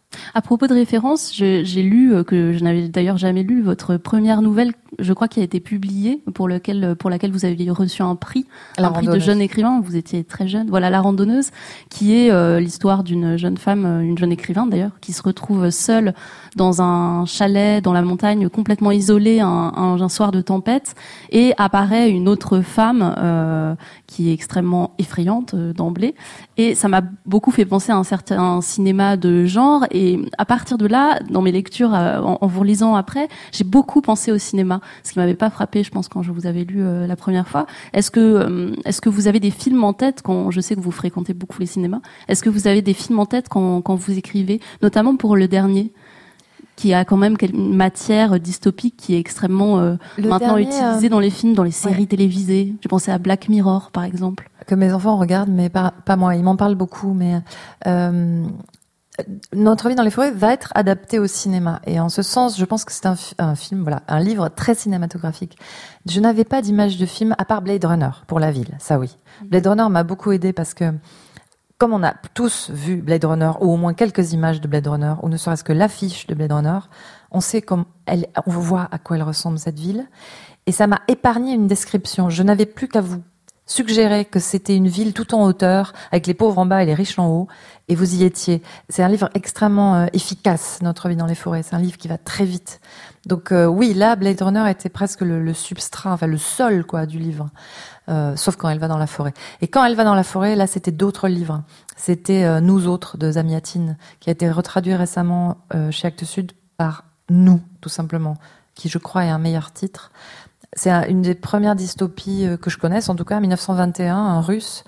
À propos de références, je, j'ai lu, que je n'avais d'ailleurs jamais lu, votre première nouvelle, je crois, qui a été publiée, pour, lequel, pour laquelle vous avez reçu un prix, La un prix de jeune écrivain, vous étiez très jeune. Voilà, La Randonneuse, qui est euh, l'histoire d'une jeune femme, une jeune écrivain d'ailleurs, qui se retrouve seule dans un chalet dans la montagne, complètement isolée, un, un, un soir de tempête, et apparaît une autre femme euh, qui est extrêmement effrayante euh, d'emblée. Et ça m'a beaucoup fait penser à un certain cinéma de genre. Et à partir de là, dans mes lectures, euh, en, en vous relisant après, j'ai beaucoup pensé au cinéma, ce qui m'avait pas frappé, je pense, quand je vous avais lu euh, la première fois. Est-ce que, euh, est-ce que vous avez des films en tête quand je sais que vous fréquentez beaucoup les cinémas? Est-ce que vous avez des films en tête quand, quand vous écrivez, notamment pour le dernier, qui a quand même une matière dystopique qui est extrêmement euh, maintenant dernier, utilisée euh... dans les films, dans les séries ouais. télévisées. J'ai pensé à Black Mirror, par exemple. Que mes enfants regardent, mais pas, pas moi. Ils m'en parlent beaucoup, mais euh, Notre vie dans les forêts va être adaptée au cinéma. Et en ce sens, je pense que c'est un, un film, voilà, un livre très cinématographique. Je n'avais pas d'image de film à part Blade Runner pour la ville, ça oui. Blade Runner m'a beaucoup aidé parce que comme on a tous vu Blade Runner, ou au moins quelques images de Blade Runner, ou ne serait-ce que l'affiche de Blade Runner, on sait comme elle, on voit à quoi elle ressemble cette ville. Et ça m'a épargné une description. Je n'avais plus qu'à vous suggérer que c'était une ville tout en hauteur, avec les pauvres en bas et les riches en haut, et vous y étiez. C'est un livre extrêmement euh, efficace, Notre vie dans les forêts. C'est un livre qui va très vite. Donc euh, oui, là, Blade Runner était presque le, le substrat, enfin le sol quoi du livre. Euh, sauf quand elle va dans la forêt. Et quand elle va dans la forêt, là, c'était d'autres livres. C'était euh, Nous autres de Zamiatine, qui a été retraduit récemment euh, chez Actes Sud par Nous, tout simplement, qui, je crois, est un meilleur titre. C'est un, une des premières dystopies euh, que je connaisse, en tout cas, dix-neuf cent vingt et un, un russe,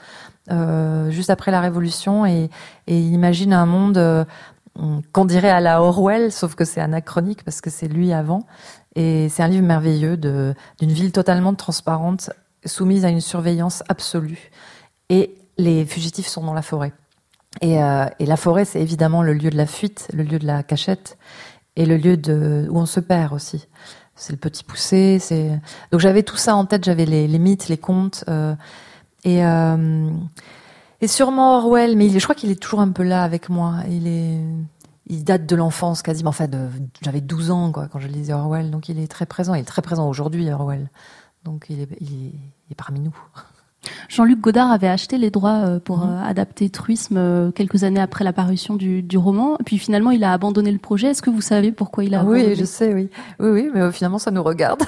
euh, juste après la Révolution, et, et il imagine un monde euh, qu'on dirait à la Orwell, sauf que c'est anachronique, parce que c'est lui avant. Et c'est un livre merveilleux de, d'une ville totalement transparente, soumise à une surveillance absolue. Et les fugitifs sont dans la forêt. Et, euh, et la forêt, c'est évidemment le lieu de la fuite, le lieu de la cachette, et le lieu de, où on se perd aussi. C'est le petit poussé. C'est... Donc j'avais tout ça en tête, j'avais les, les mythes, les contes. Euh, et, euh, et sûrement Orwell, mais il, je crois qu'il est toujours un peu là avec moi. Il, est, il date de l'enfance quasiment. Enfin, de, j'avais douze ans quoi, quand je lisais Orwell, donc il est très présent. Il est très présent aujourd'hui, Orwell. Donc il est, il est, il est parmi nous. Jean-Luc Godard avait acheté les droits pour mmh. adapter Truisme quelques années après la parution du, du roman. Puis finalement, il a abandonné le projet. Est-ce que vous savez pourquoi il a abandonné ? Oui, je sais, oui. Oui, oui, mais finalement, ça nous regarde.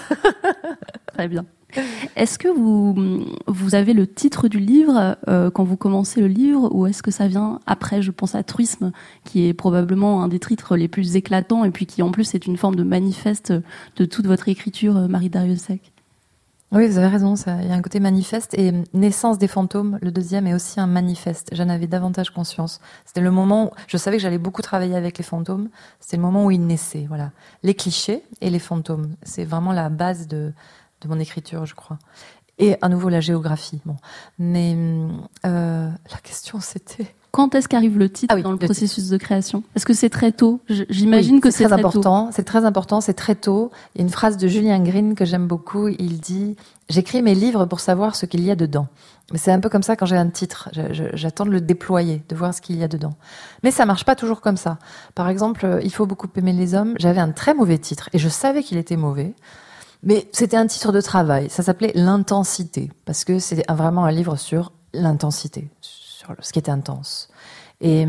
Très bien. Est-ce que vous, vous avez le titre du livre euh, quand vous commencez le livre, ou est-ce que ça vient après ? Je pense à Truisme, qui est probablement un des titres les plus éclatants et puis qui en plus est une forme de manifeste de toute votre écriture, Marie Darrieussecq. Oui, vous avez raison, ça, il y a un côté manifeste. Et Naissance des fantômes, le deuxième, est aussi un manifeste. J'en avais davantage conscience. C'était le moment où je savais que j'allais beaucoup travailler avec les fantômes. C'était le moment où ils naissaient, voilà. Les clichés et les fantômes. C'est vraiment la base de, de mon écriture, je crois. Et à nouveau, la géographie. Bon. Mais euh, la question, c'était... Quand est-ce qu'arrive le titre ah oui, dans le, le processus titre. de création ? Est-ce que c'est très tôt ? J'imagine oui, que c'est, c'est très, très important. Tôt. C'est très important, c'est très tôt. Il y a une phrase de Julien Green que j'aime beaucoup. Il dit « J'écris mes livres pour savoir ce qu'il y a dedans ». Mais c'est un peu comme ça quand j'ai un titre. Je, je, j'attends de le déployer, de voir ce qu'il y a dedans. Mais ça marche pas toujours comme ça. Par exemple, « Il faut beaucoup aimer les hommes ». J'avais un très mauvais titre et je savais qu'il était mauvais. Mais c'était un titre de travail. Ça s'appelait « L'intensité » parce que c'est vraiment un livre sur l'intensité, sur ce qui était intense. Et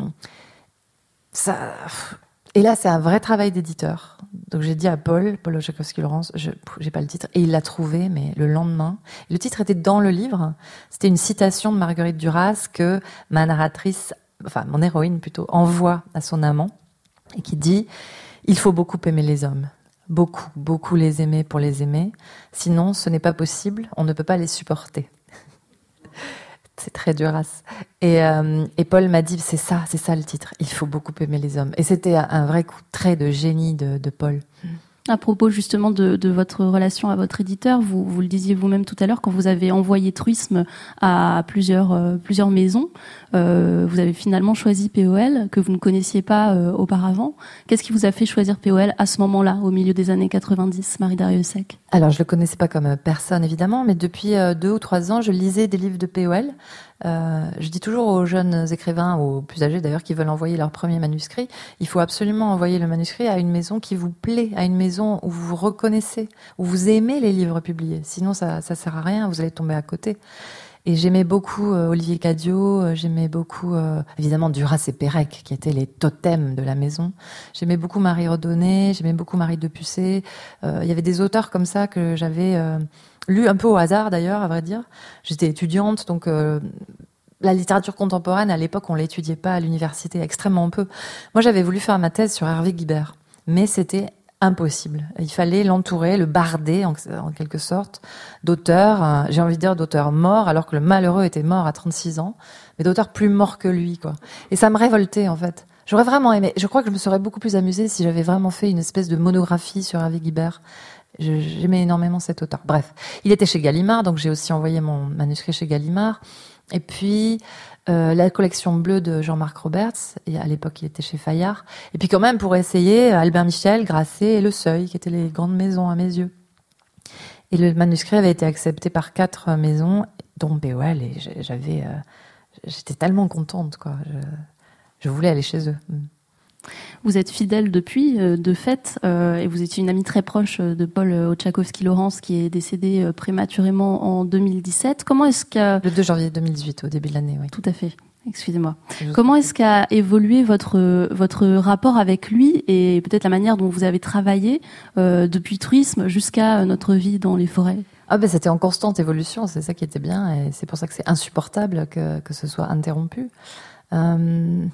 ça, et là, c'est un vrai travail d'éditeur. Donc j'ai dit à Paul, Paul Oczakowski-Lawrence, je j'ai pas le titre, et il l'a trouvé, mais le lendemain. Le titre était dans le livre. C'était une citation de Marguerite Duras que ma narratrice, enfin mon héroïne plutôt, envoie à son amant et qui dit « Il faut beaucoup aimer les hommes. Beaucoup, beaucoup les aimer pour les aimer. Sinon, ce n'est pas possible. On ne peut pas les supporter. » C'est très Duras. Et, euh, et Paul m'a dit, c'est ça, c'est ça le titre. Il faut beaucoup aimer les hommes. Et c'était un vrai coup de trait de génie de, de Paul. À propos justement de, de votre relation à votre éditeur, vous, vous le disiez vous-même tout à l'heure, quand vous avez envoyé Truisme à plusieurs, euh, plusieurs maisons, euh, vous avez finalement choisi P O L, que vous ne connaissiez pas euh, auparavant. Qu'est-ce qui vous a fait choisir P O L à ce moment-là, au milieu des années quatre-vingt-dix, Marie Darrieussecq ? Alors, je le connaissais pas comme personne, évidemment, mais depuis euh, deux ou trois ans, je lisais des livres de P O L. Euh, je dis toujours aux jeunes écrivains, aux plus âgés d'ailleurs, qui veulent envoyer leur premier manuscrit, il faut absolument envoyer le manuscrit à une maison qui vous plaît, à une maison où vous vous reconnaissez, où vous aimez les livres publiés. Sinon, ça, ça sert à rien, vous allez tomber à côté. Et j'aimais beaucoup euh, Olivier Cadiot, euh, j'aimais beaucoup, euh, évidemment, Duras et Pérec, qui étaient les totems de la maison. J'aimais beaucoup Marie Redonné, j'aimais beaucoup Marie Depussé. Euh, il y avait des auteurs comme ça que j'avais euh, lus un peu au hasard, d'ailleurs, à vrai dire. J'étais étudiante, donc euh, la littérature contemporaine, à l'époque, on l'étudiait pas à l'université, extrêmement peu. Moi, j'avais voulu faire ma thèse sur Hervé Guibert, mais c'était impossible. Il fallait l'entourer, le barder en, en quelque sorte, d'auteurs, euh, j'ai envie de dire d'auteurs morts, alors que le malheureux était mort à trente-six ans, mais d'auteurs plus morts que lui, quoi. Et ça me révoltait, en fait. J'aurais vraiment aimé. Je crois que je me serais beaucoup plus amusée si j'avais vraiment fait une espèce de monographie sur Hervé Guibert. Je, j'aimais énormément cet auteur. Bref, il était chez Gallimard, donc j'ai aussi envoyé mon manuscrit chez Gallimard. Et puis, euh, la collection bleue de Jean-Marc Roberts, et à l'époque il était chez Fayard. Et puis quand même, pour essayer, Albert Michel, Grasset et Le Seuil, qui étaient les grandes maisons à mes yeux. Et le manuscrit avait été accepté par quatre maisons, dont P O L, et j'avais, euh, j'étais tellement contente, quoi. Je, je voulais aller chez eux. Vous êtes fidèle depuis, euh, de fait, euh, et vous étiez une amie très proche de Paul Oczakowski-Lawrence, qui est décédé euh, prématurément en deux mille dix-sept. Comment est-ce que... Le deux janvier deux mille dix-huit, au début de l'année, oui. Tout à fait. Excusez-moi. Comment est-ce qu'a évolué votre votre rapport avec lui et peut-être la manière dont vous avez travaillé euh, depuis Truisme jusqu'à notre vie dans les forêts ? Ah ben c'était en constante évolution, c'est ça qui était bien, et c'est pour ça que c'est insupportable que que ce soit interrompu. Euh...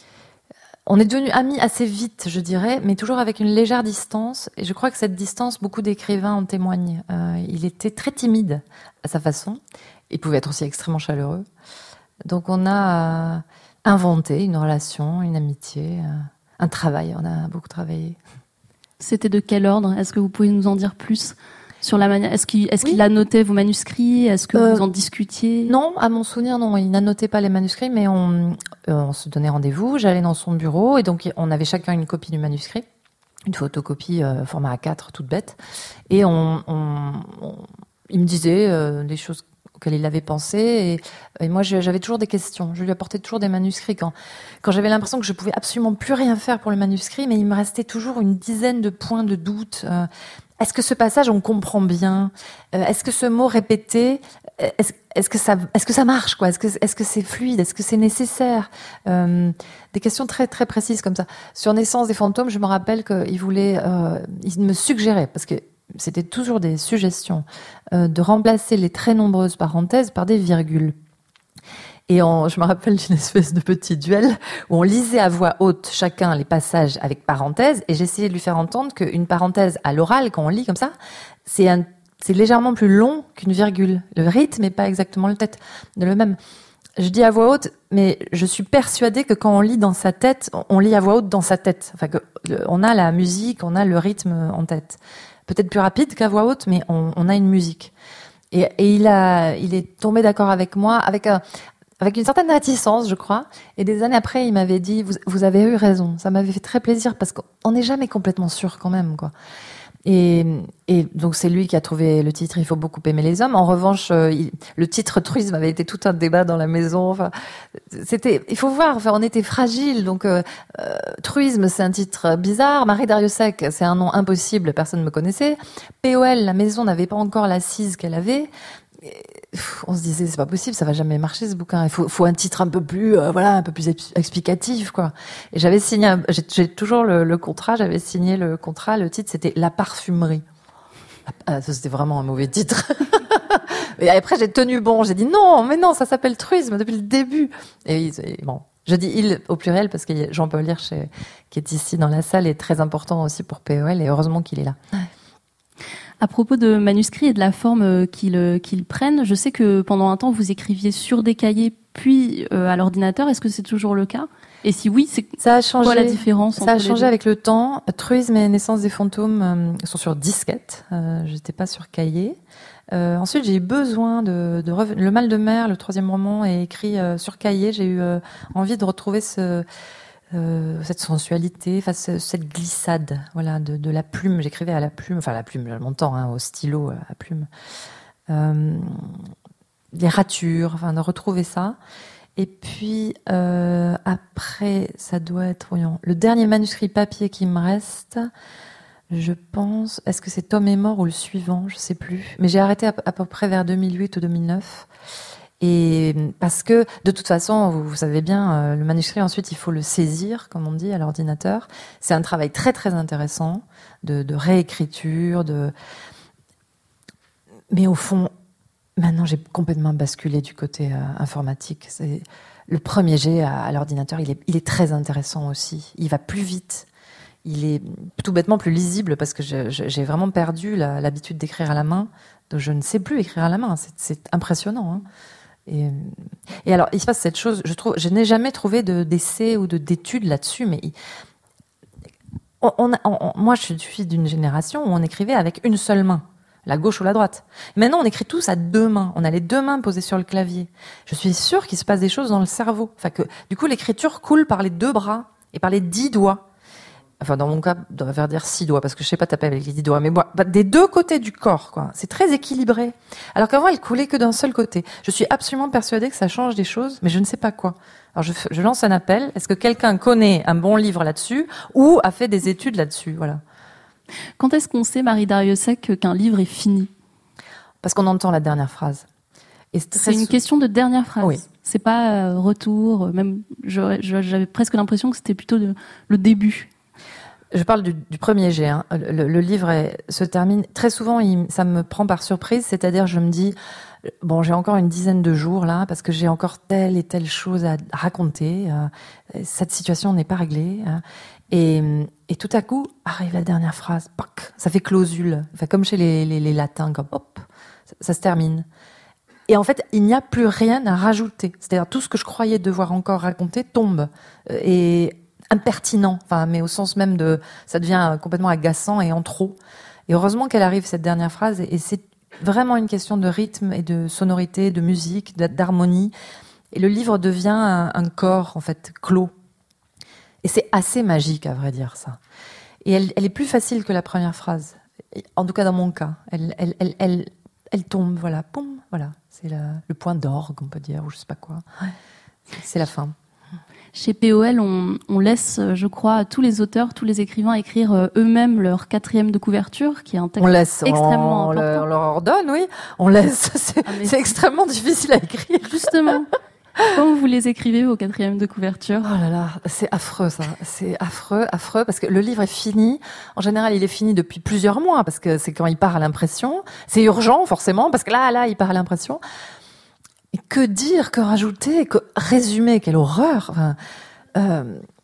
On est devenus amis assez vite, je dirais, mais toujours avec une légère distance. Et je crois que cette distance, beaucoup d'écrivains en témoignent. Euh, il était très timide à sa façon. Il pouvait être aussi extrêmement chaleureux. Donc on a euh, inventé une relation, une amitié, euh, un travail. On a beaucoup travaillé. C'était de quel ordre ? Est-ce que vous pouvez nous en dire plus ? Sur la manière, est-ce qu'il, est-ce oui. qu'il annotait vos manuscrits ? Est-ce que euh, vous en discutiez ? Non, à mon souvenir, non. Il n'annotait pas les manuscrits, mais on, euh, on se donnait rendez-vous. J'allais dans son bureau et donc on avait chacun une copie du manuscrit, une photocopie euh, format A quatre, toute bête. Et on, on, on il me disait euh, des choses auxquelles il avait pensé. Et, et moi, j'avais toujours des questions. Je lui apportais toujours des manuscrits quand, quand j'avais l'impression que je pouvais absolument plus rien faire pour le manuscrit, mais il me restait toujours une dizaine de points de doute. Euh, Est-ce que ce passage, on comprend bien ? euh, Est-ce que ce mot répété, est-ce, est-ce que ça, est-ce que ça marche, quoi ? Est-ce que, est-ce que c'est fluide ? Est-ce que c'est nécessaire ? euh, Des questions très très précises comme ça. Sur Naissance des fantômes, je me rappelle qu'il voulait, euh, il me suggérait, parce que c'était toujours des suggestions, euh, de remplacer les très nombreuses parenthèses par des virgules. Et on, je me rappelle d'une espèce de petit duel où on lisait à voix haute chacun les passages avec parenthèses, et j'essayais de lui faire entendre qu'une parenthèse à l'oral, quand on lit comme ça, c'est un c'est légèrement plus long qu'une virgule. Le rythme n'est pas exactement le, tête, le même. Je dis à voix haute, mais je suis persuadée que quand on lit dans sa tête, on lit à voix haute dans sa tête. Enfin, que, on a la musique, on a le rythme en tête. Peut-être plus rapide qu'à voix haute, mais on, on a une musique. Et, et il a, il est tombé d'accord avec moi, avec un, avec une certaine réticence, je crois. Et des années après, il m'avait dit, vous, vous avez eu raison. Ça m'avait fait très plaisir parce qu'on n'est jamais complètement sûr quand même, quoi. Et, et donc c'est lui qui a trouvé le titre « Il faut beaucoup aimer les hommes ». En revanche, euh, il, le titre « Truisme » avait été tout un débat dans la maison. Enfin, c'était, il faut voir, enfin, on était fragiles. Donc euh, euh, Truisme, c'est un titre bizarre. Marie Darrieussecq, c'est un nom impossible, personne ne me connaissait. P O L, la maison n'avait pas encore l'assise qu'elle avait. Et, on se disait c'est pas possible, ça va jamais marcher ce bouquin. Il faut, faut un titre un peu plus, euh, voilà, un peu plus explicatif, quoi. Et j'avais signé, un, j'ai, j'ai toujours le, le contrat, j'avais signé le contrat. Le titre c'était La Parfumerie. Ah, ça c'était vraiment un mauvais titre. Et après j'ai tenu bon, j'ai dit non, mais non, ça s'appelle Truisme depuis le début. Et, et bon, je dis il au pluriel parce que Jean-Paul Hirsch qui est ici dans la salle est très important aussi pour P O L et heureusement qu'il est là. À propos de manuscrits et de la forme qu'ils, qu'ils prennent, je sais que pendant un temps, vous écriviez sur des cahiers, puis euh, à l'ordinateur. Est-ce que c'est toujours le cas ? Et si oui, c'est ça a changé, quoi la différence Ça a entre changé avec le temps. Truisme et Naissance des fantômes euh, sont sur disquette. Euh, j'étais pas sur cahier. Euh, ensuite, j'ai eu besoin de, de rev... Le Mal de mer, le troisième roman, est écrit euh, sur cahier. J'ai eu euh, envie de retrouver ce... Euh, cette sensualité, enfin, cette glissade, voilà, de, de la plume. J'écrivais à la plume, enfin la plume, mon temps, hein, au stylo, à plume. Euh, les ratures, enfin, de retrouver ça. Et puis euh, après, ça doit être, voyons, le dernier manuscrit papier qui me reste. Je pense, est-ce que c'est Tom est mort ou le suivant, je sais plus. Mais j'ai arrêté à, à peu près vers deux mille huit ou deux mille neuf. Et parce que, de toute façon, vous, vous savez bien, euh, le manuscrit, ensuite, il faut le saisir, comme on dit, à l'ordinateur. C'est un travail très, très intéressant de, de réécriture, de... Mais au fond, maintenant, j'ai complètement basculé du côté euh, informatique. C'est... Le premier jet à, à l'ordinateur, il est, il est très intéressant aussi. Il va plus vite. Il est tout bêtement plus lisible parce que je, je, j'ai vraiment perdu la, l'habitude d'écrire à la main. Donc, je ne sais plus écrire à la main. C'est, c'est impressionnant, hein. Et, et alors, il se passe cette chose, je trouve, je n'ai jamais trouvé de, d'essai ou de, d'études là-dessus, mais on, on, on, moi, je suis d'une génération où on écrivait avec une seule main, la gauche ou la droite. Maintenant, on écrit tous à deux mains. On a les deux mains posées sur le clavier. Je suis sûre qu'il se passe des choses dans le cerveau. Enfin, que, du coup, l'écriture coule par les deux bras et par les dix doigts. Enfin, dans mon cas, on devrait faire dire six doigts, parce que je sais pas taper avec les dix doigts, mais bon, bah, des deux côtés du corps, quoi. C'est très équilibré. Alors qu'avant, elle coulait que d'un seul côté. Je suis absolument persuadée que ça change des choses, mais je ne sais pas quoi. Alors, je, je lance un appel. Est-ce que quelqu'un connaît un bon livre là-dessus, ou a fait des études là-dessus? Voilà. Quand est-ce qu'on sait, Marie Darrieussecq, qu'un livre est fini? Parce qu'on entend la dernière phrase. Et c'est, c'est une sou... question de dernière phrase. Oui. C'est pas euh, retour, même, j'aurais, j'avais presque l'impression que c'était plutôt de, le début. Je parle du, du premier jet. Hein. Le, le livre est, se termine très souvent. Il, ça me prend par surprise, c'est-à-dire je me dis bon, j'ai encore une dizaine de jours là parce que j'ai encore telle et telle chose à raconter. Euh, cette situation n'est pas réglée. Hein. Et, et tout à coup arrive la dernière phrase. Pac, ça fait clausule. Enfin, comme chez les, les, les latins, comme hop, ça, ça se termine. Et en fait, il n'y a plus rien à rajouter. C'est-à-dire tout ce que je croyais devoir encore raconter tombe. Et impertinent, enfin, mais au sens même de, ça devient complètement agaçant et en trop. Et heureusement qu'elle arrive cette dernière phrase, et c'est vraiment une question de rythme et de sonorité, de musique, d'harmonie. Et le livre devient un, un corps, en fait, clos. Et c'est assez magique, à vrai dire, ça. Et elle, elle est plus facile que la première phrase. En tout cas, dans mon cas. Elle, elle, elle, elle, elle tombe, voilà, poum, voilà. C'est la, le point d'orgue, on peut dire, ou je sais pas quoi. C'est, c'est la fin. Chez P O L, on, on laisse, je crois, tous les auteurs, tous les écrivains écrire eux-mêmes leur quatrième de couverture, qui est un texte on laisse, extrêmement on, important. On leur ordonne, oui. On laisse. C'est, ah, c'est extrêmement difficile à écrire. Justement. Comment vous les écrivez, vos quatrièmes de couverture? Oh là là, c'est affreux, ça. C'est affreux, affreux, parce que le livre est fini. En général, il est fini depuis plusieurs mois, parce que c'est quand il part à l'impression. C'est urgent, forcément, parce que là, là, il part à l'impression. Et que dire, que rajouter, que résumer, quelle horreur. Enfin, euh,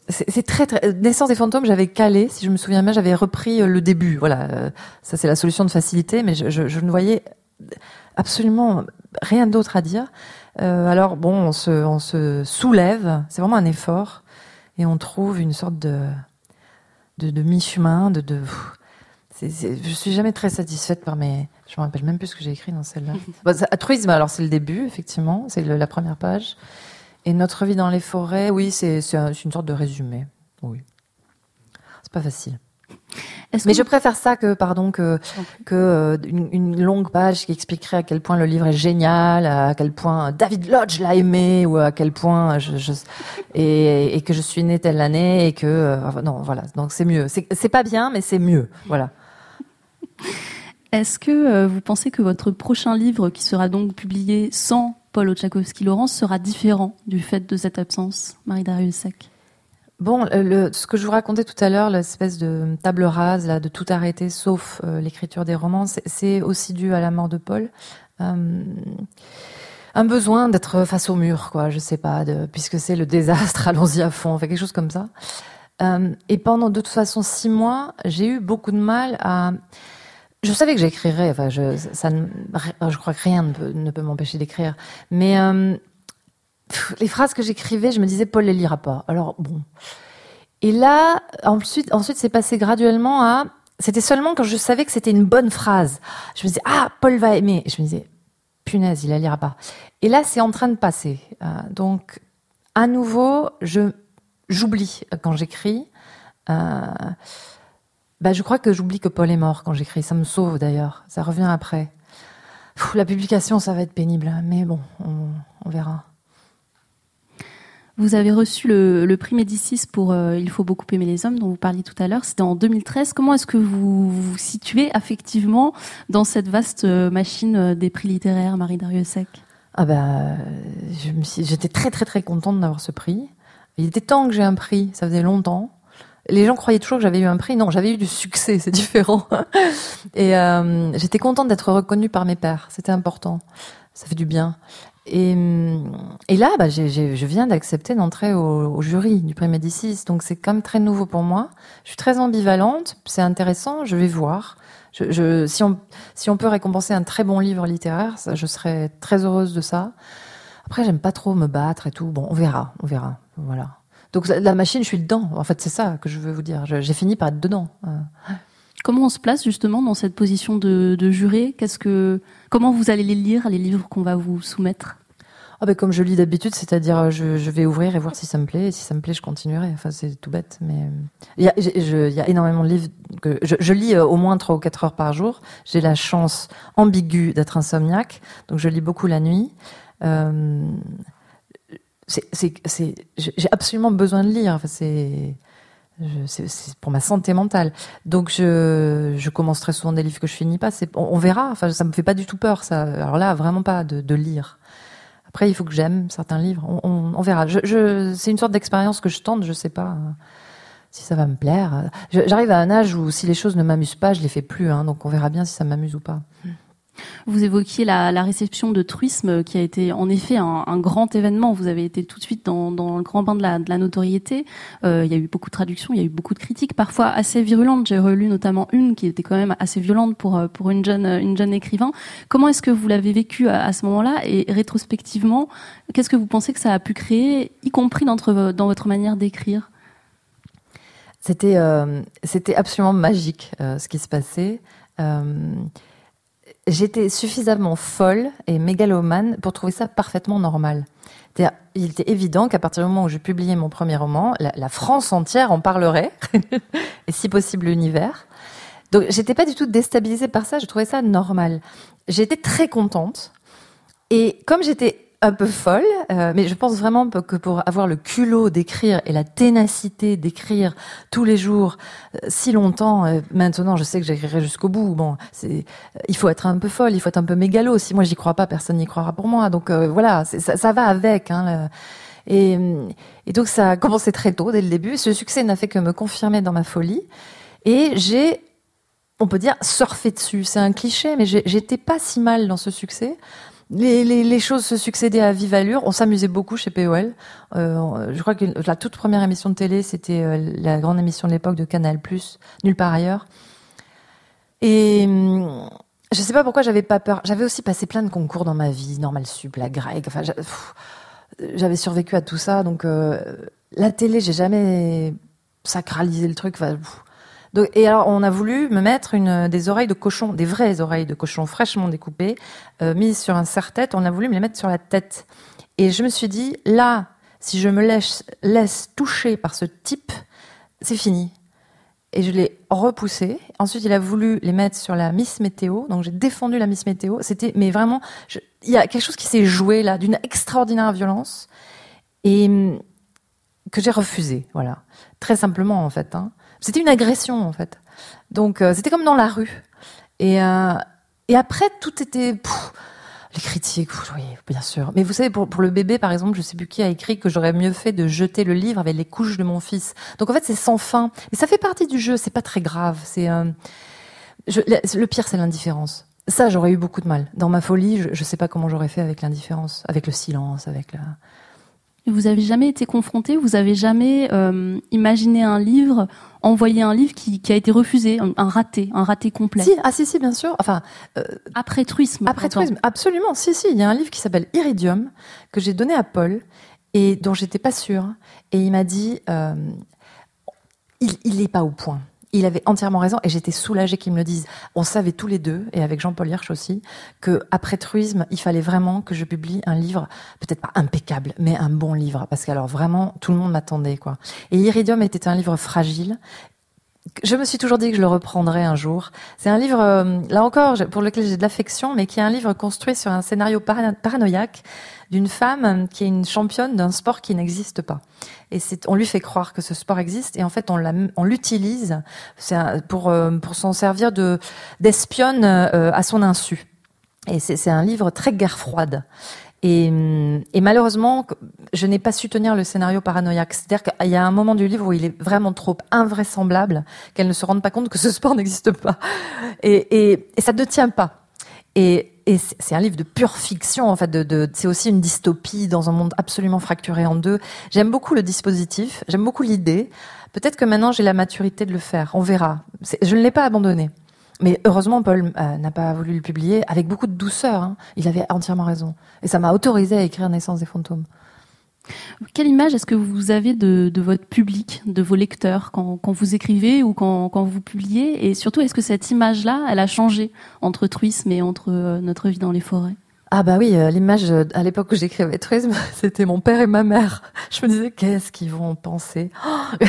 c'est, c'est très, très... Naissance des fantômes, j'avais calé, si je me souviens bien, j'avais repris le début. Voilà, euh, ça c'est la solution de facilité, mais je, je, je ne voyais absolument rien d'autre à dire. Euh, alors bon, on se, on se soulève, c'est vraiment un effort, et on trouve une sorte de, de, de mi-chemin, de, de c'est, c'est, je suis jamais très satisfaite par mes, je me rappelle même plus ce que j'ai écrit dans celle-là. Bon, ça, truisme, alors c'est le début, effectivement, c'est le, la première page, et Notre vie dans les forêts, oui, c'est, c'est, un, c'est une sorte de résumé, oui. C'est pas facile. Est-ce Mais que... je préfère ça que, pardon, que, que euh, une, une longue page qui expliquerait à quel point le livre est génial, à quel point David Lodge l'a aimé, ou à quel point je, je et, et que je suis née telle année et que euh, non, voilà. Donc c'est mieux. C'est, c'est pas bien, mais c'est mieux. Voilà. Est-ce que euh, vous pensez que votre prochain livre, qui sera donc publié sans Paul Oczachowski-Lawrence, sera différent du fait de cette absence, Marie Dariussec ? Bon, le, ce que je vous racontais tout à l'heure, l'espèce de table rase, là, de tout arrêter sauf euh, l'écriture des romans, c'est, c'est aussi dû à la mort de Paul. Euh, un besoin d'être face au mur, quoi, je sais pas, de, puisque c'est le désastre, allons-y à fond, enfin quelque chose comme ça. Euh, et pendant de toute façon six mois, j'ai eu beaucoup de mal à... Je savais que j'écrirais, enfin, je, ça, je crois que rien ne peut, ne peut m'empêcher d'écrire, mais... Euh, les phrases que j'écrivais, je me disais Paul les lira pas. Alors bon. Et là, ensuite, ensuite, c'est passé graduellement à. C'était seulement quand je savais que c'était une bonne phrase. Je me disais ah Paul va aimer. Et je me disais punaise, il la lira pas. Et là, c'est en train de passer. Euh, donc, à nouveau, je j'oublie quand j'écris. Euh, bah, je crois que j'oublie que Paul est mort quand j'écris. Ça me sauve d'ailleurs. Ça revient après. Pff, la publication, ça va être pénible, mais bon, on, on verra. Vous avez reçu le, le prix Médicis pour euh, Il faut beaucoup aimer les hommes, dont vous parliez tout à l'heure. C'était en deux mille treize. Comment est-ce que vous vous situez affectivement dans cette vaste machine des prix littéraires, Marie Dariussec ? Ah ben, je me suis, j'étais très très très contente d'avoir ce prix. Il était temps que j'ai un prix. Ça faisait longtemps. Les gens croyaient toujours que j'avais eu un prix. Non, j'avais eu du succès. C'est différent. Et euh, j'étais contente d'être reconnue par mes pairs. C'était important. Ça fait du bien. Et, et là, bah, j'ai, j'ai, je viens d'accepter d'entrer au, au jury du prix Médicis, donc c'est quand même très nouveau pour moi. Je suis très ambivalente, c'est intéressant, je vais voir. Je, je, si, on, si on peut récompenser un très bon livre littéraire, ça, je serais très heureuse de ça. Après, j'aime pas trop me battre et tout. Bon, on verra, on verra. Voilà. Donc la machine, je suis dedans. En fait, c'est ça que je veux vous dire. Je, j'ai fini par être dedans. Comment on se place justement dans cette position de, de juré ? Qu'est-ce que, comment vous allez les lire, les livres qu'on va vous soumettre ? Ah ben comme je lis d'habitude, c'est-à-dire je, je vais ouvrir et voir si ça me plaît, et si ça me plaît, je continuerai. Enfin, c'est tout bête, mais il y a, je, je, il y a énormément de livres que je, je lis au moins trois ou quatre heures par jour. J'ai la chance ambiguë d'être insomniaque, donc je lis beaucoup la nuit. Euh, c'est, c'est, c'est, j'ai absolument besoin de lire. Enfin, c'est Je, c'est, c'est pour ma santé mentale. Donc je, je commence très souvent des livres que je finis pas. C'est, on, on verra. Enfin, ça me fait pas du tout peur, ça. Alors là, vraiment pas de, de lire. Après, il faut que j'aime certains livres. On, on, on verra. Je, je, c'est une sorte d'expérience que je tente. Je sais pas si ça va me plaire. Je, j'arrive à un âge où si les choses ne m'amusent pas, je les fais plus. Hein, donc on verra bien si ça m'amuse ou pas. Vous évoquiez la, la réception de Truisme, qui a été en effet un, un grand événement. Vous avez été tout de suite dans, dans le grand bain de la, de la notoriété. Euh, il y a eu beaucoup de traductions, il y a eu beaucoup de critiques, parfois assez virulentes. J'ai relu notamment une qui était quand même assez violente pour pour une jeune une jeune écrivain. Comment est-ce que vous l'avez vécu à, à ce moment-là, et rétrospectivement, qu'est-ce que vous pensez que ça a pu créer, y compris dans votre, dans votre manière d'écrire ? C'était euh, c'était absolument magique euh, ce qui se passait. Euh, J'étais suffisamment folle et mégalomane pour trouver ça parfaitement normal. Il était évident qu'à partir du moment où j'ai publié mon premier roman, la, la France entière en parlerait, et si possible l'univers. Donc j'étais pas du tout déstabilisée par ça, je trouvais ça normal. J'étais très contente, et comme j'étais un peu folle, euh, mais je pense vraiment que pour avoir le culot d'écrire et la ténacité d'écrire tous les jours euh, si longtemps, euh, maintenant je sais que j'écrirai jusqu'au bout. Bon, c'est, euh, il faut être un peu folle, il faut être un peu mégalo. Si moi j'y crois pas, personne n'y croira pour moi. Donc euh, voilà, c'est, ça, ça va avec. Hein, le, et, et donc ça a commencé très tôt, dès le début. Ce succès n'a fait que me confirmer dans ma folie, et j'ai, on peut dire, surfé dessus. C'est un cliché, mais j'ai, j'étais pas si mal dans ce succès. les, les, les choses se succédaient à vive allure. On s'amusait beaucoup chez P O L. Euh, je crois que la toute première émission de télé, c'était euh, la grande émission de l'époque de Canal+, Nulle part ailleurs. Et hum, je sais pas pourquoi j'avais pas peur. J'avais aussi passé plein de concours dans ma vie, Normal Sup, la grecque. Enfin, j'avais survécu à tout ça. Donc euh, la télé, j'ai jamais sacralisé le truc. Enfin, donc, et alors, on a voulu me mettre une, des oreilles de cochon, des vraies oreilles de cochon fraîchement découpées, euh, mises sur un serre-tête. On a voulu me les mettre sur la tête. Et je me suis dit, là, si je me laisse, laisse toucher par ce type, c'est fini. Et je l'ai repoussé. Ensuite, il a voulu les mettre sur la Miss Météo. Donc, j'ai défendu la Miss Météo. C'était, mais vraiment, je, il y a quelque chose qui s'est joué là, d'une extraordinaire violence. Et que j'ai refusé. Voilà. Très simplement, en fait, hein. C'était une agression, en fait. Donc, euh, c'était comme dans la rue. Et, euh, et après, tout était... Pff, les critiques, pff, oui, bien sûr. Mais vous savez, pour, pour le bébé, par exemple, je sais plus qui a écrit que j'aurais mieux fait de jeter le livre avec les couches de mon fils. Donc, en fait, c'est sans fin. Et ça fait partie du jeu, c'est pas très grave. C'est, euh, je, le pire, c'est l'indifférence. Ça, j'aurais eu beaucoup de mal. Dans ma folie, je, je sais pas comment j'aurais fait avec l'indifférence, avec le silence, avec la... Vous avez jamais été confronté, vous avez jamais euh, imaginé un livre, envoyé un livre qui, qui a été refusé, un, un raté, un raté complet. Si, ah si, si, bien sûr. Enfin, euh, après truisme. Après truisme, absolument. Si, si. Il y a un livre qui s'appelle Iridium que j'ai donné à Paul et dont j'étais pas sûre. Et il m'a dit, euh, il, il est pas au point. Il avait entièrement raison et j'étais soulagée qu'il me le dise. On savait tous les deux, et avec Jean-Paul Hirsch aussi, que après truisme, il fallait vraiment que je publie un livre, peut-être pas impeccable, mais un bon livre. Parce qu'alors vraiment, tout le monde m'attendait, quoi. Et Iridium était un livre fragile. Je me suis toujours dit que je le reprendrais un jour. C'est un livre, euh, là encore, pour lequel j'ai de l'affection, mais qui est un livre construit sur un scénario parano- paranoïaque d'une femme qui est une championne d'un sport qui n'existe pas. Et c'est, on lui fait croire que ce sport existe, et en fait, on, la, on l'utilise c'est un, pour, euh, pour s'en servir de, d'espionne euh, à son insu. Et c'est, c'est un livre très guerre froide. Et, et malheureusement, je n'ai pas su tenir le scénario paranoïaque. C'est-à-dire qu'il y a un moment du livre où il est vraiment trop invraisemblable qu'elle ne se rende pas compte que ce sport n'existe pas. Et, et, et ça ne tient pas. Et, et c'est un livre de pure fiction, en fait. De, de, c'est aussi une dystopie dans un monde absolument fracturé en deux. J'aime beaucoup le dispositif, j'aime beaucoup l'idée. Peut-être que maintenant j'ai la maturité de le faire. On verra. C'est, je ne l'ai pas abandonné. Mais heureusement, Paul euh, n'a pas voulu le publier avec beaucoup de douceur. Hein. Il avait entièrement raison. Et ça m'a autorisé à écrire Naissance des fantômes. Quelle image est-ce que vous avez de, de votre public, de vos lecteurs, quand, quand vous écrivez ou quand, quand vous publiez? Et surtout, est-ce que cette image-là, elle a changé entre Truisme et entre euh, Notre vie dans les forêts? Ah bah oui, euh, l'image euh, à l'époque où j'écrivais Truisme, c'était mon père et ma mère. Je me disais, qu'est-ce qu'ils vont penser? Oh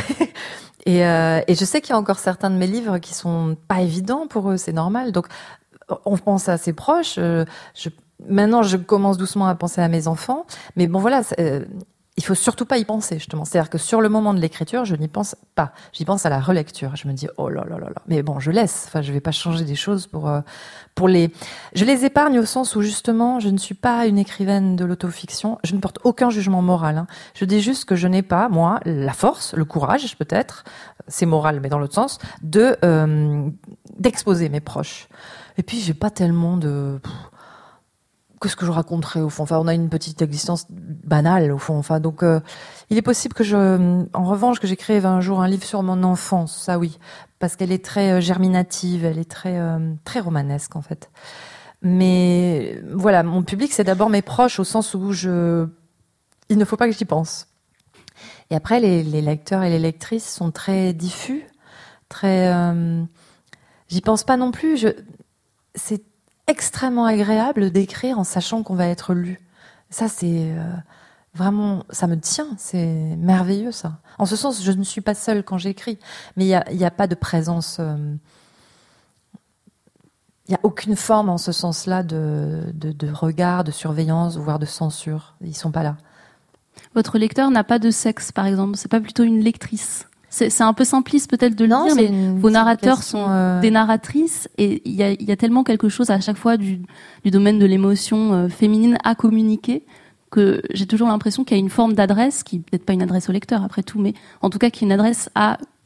Et, euh, et je sais qu'il y a encore certains de mes livres qui sont pas évidents pour eux, c'est normal. Donc, on pense à ses proches. Euh, je, maintenant, je commence doucement à penser à mes enfants. Mais bon, voilà, euh, il faut surtout pas y penser, justement. C'est-à-dire que sur le moment de l'écriture, je n'y pense pas. J'y pense à la relecture. Je me dis, oh là là là là. Mais bon, je laisse. Enfin, je vais pas changer des choses pour euh, pour les. Je les épargne au sens où justement, je ne suis pas une écrivaine de l'autofiction. Je ne porte aucun jugement moral. Hein. Je dis juste que je n'ai pas, moi, la force, le courage, peut-être, c'est moral, mais dans l'autre sens, de euh, d'exposer mes proches. Et puis, j'ai pas tellement de. Pff, qu'est-ce que je raconterais au fond? Enfin, on a une petite existence banale au fond. Enfin, donc, euh, il est possible que je, en revanche, que j'écrive un jour un livre sur mon enfance. Ça, oui, parce qu'elle est très euh, germinative, elle est très, euh, très romanesque en fait. Mais voilà, mon public, c'est d'abord mes proches, au sens où je, il ne faut pas que j'y pense. Et après, les, les lecteurs et les lectrices sont très diffus, très. Euh, j'y pense pas non plus. Je, c'est extrêmement agréable d'écrire en sachant qu'on va être lu. Ça, c'est euh, vraiment, ça me tient, c'est merveilleux ça. En ce sens, je ne suis pas seule quand j'écris, mais il y a, y a pas de présence, il euh, y a aucune forme en ce sens-là de, de, de regard, de surveillance, voire de censure. Ils sont pas là. Votre lecteur n'a pas de sexe, par exemple. C'est pas plutôt une lectrice? C'est, c'est un peu simpliste peut-être de le non, dire, mais vos narrateurs question, sont euh... des narratrices, et il y a, y a tellement quelque chose à chaque fois du, du domaine de l'émotion euh, féminine à communiquer que j'ai toujours l'impression qu'il y a une forme d'adresse, qui peut-être pas une adresse au lecteur après tout, mais en tout cas qui est une adresse à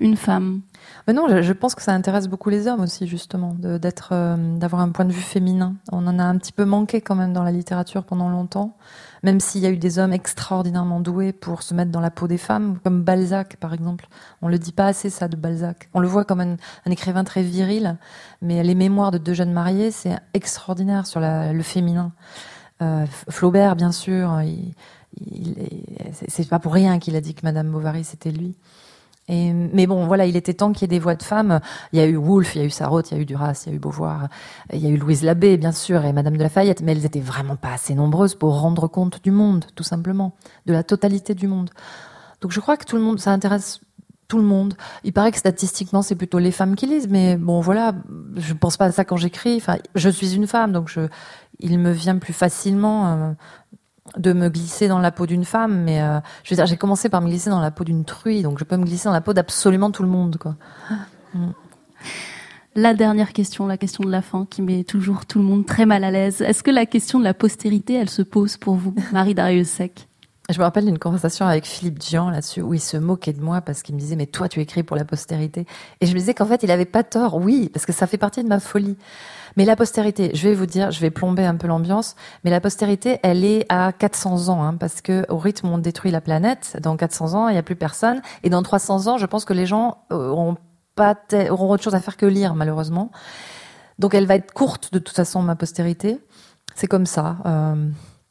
une femme. Mais non, je, je pense que ça intéresse beaucoup les hommes aussi, justement, de, d'être, euh, d'avoir un point de vue féminin. On en a un petit peu manqué quand même dans la littérature pendant longtemps, même s'il y a eu des hommes extraordinairement doués pour se mettre dans la peau des femmes, comme Balzac, par exemple. On le dit pas assez, ça, de Balzac. On le voit comme un, un écrivain très viril, mais les mémoires de deux jeunes mariés, c'est extraordinaire sur la, le féminin. Euh, Flaubert, bien sûr, il, il, c'est, c'est pas pour rien qu'il a dit que Madame Bovary, c'était lui. Et, mais bon, voilà, il était temps qu'il y ait des voix de femmes. Il y a eu Woolf, il y a eu Sarraute, il y a eu Duras, il y a eu Beauvoir, il y a eu Louise Labbé, bien sûr, et Madame de La Fayette, mais elles étaient vraiment pas assez nombreuses pour rendre compte du monde, tout simplement, de la totalité du monde. Donc je crois que tout le monde, ça intéresse tout le monde. Il paraît que statistiquement, c'est plutôt les femmes qui lisent, mais bon, voilà, je pense pas à ça quand j'écris. Enfin, je suis une femme, donc je, il me vient plus facilement euh, de me glisser dans la peau d'une femme, mais euh, je veux dire, j'ai commencé par me glisser dans la peau d'une truie, donc je peux me glisser dans la peau d'absolument tout le monde, quoi. Mm. La dernière question, la question de la fin, qui met toujours tout le monde très mal à l'aise. Est-ce que la question de la postérité, elle se pose pour vous, Marie Dariussecq ? Je me rappelle d'une conversation avec Philippe Dian là-dessus, où il se moquait de moi parce qu'il me disait « Mais toi, tu écris pour la postérité ». Et je me disais qu'en fait, il avait pas tort, oui, parce que ça fait partie de ma folie. Mais la postérité, je vais vous dire, je vais plomber un peu l'ambiance, mais la postérité, elle est à quatre cents ans, hein, parce que au rythme où on détruit la planète, dans quatre cents ans, il n'y a plus personne. Et dans trois cents ans, je pense que les gens auront, pas te- auront autre chose à faire que lire, malheureusement. Donc elle va être courte, de toute façon, ma postérité. C'est comme ça. Euh...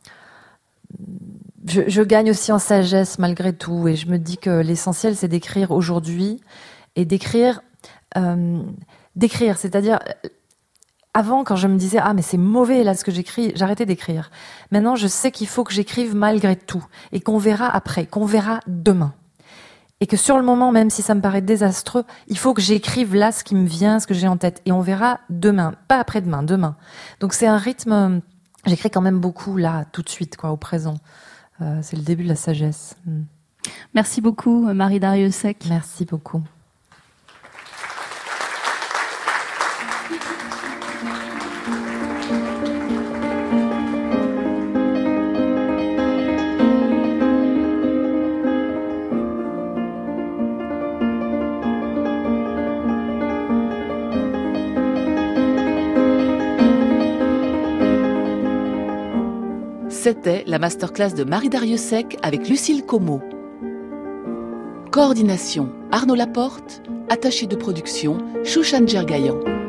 Je, je gagne aussi en sagesse malgré tout, et je me dis que l'essentiel c'est d'écrire aujourd'hui et d'écrire, euh, d'écrire, c'est-à-dire avant quand je me disais ah mais c'est mauvais là ce que j'écris, j'arrêtais d'écrire. Maintenant je sais qu'il faut que j'écrive malgré tout et qu'on verra après, qu'on verra demain, et que sur le moment même si ça me paraît désastreux, il faut que j'écrive là ce qui me vient, ce que j'ai en tête, et on verra demain, pas après-demain, demain. Donc c'est un rythme, j'écris quand même beaucoup là tout de suite quoi, au présent. Euh, c'est le début de la sagesse. Mm. Merci beaucoup, Marie Dariussecq. Merci beaucoup. C'était la masterclass de Marie Dariussecq avec Lucille Como. Coordination Arnaud Laporte, attaché de production Chouchan Djergayan.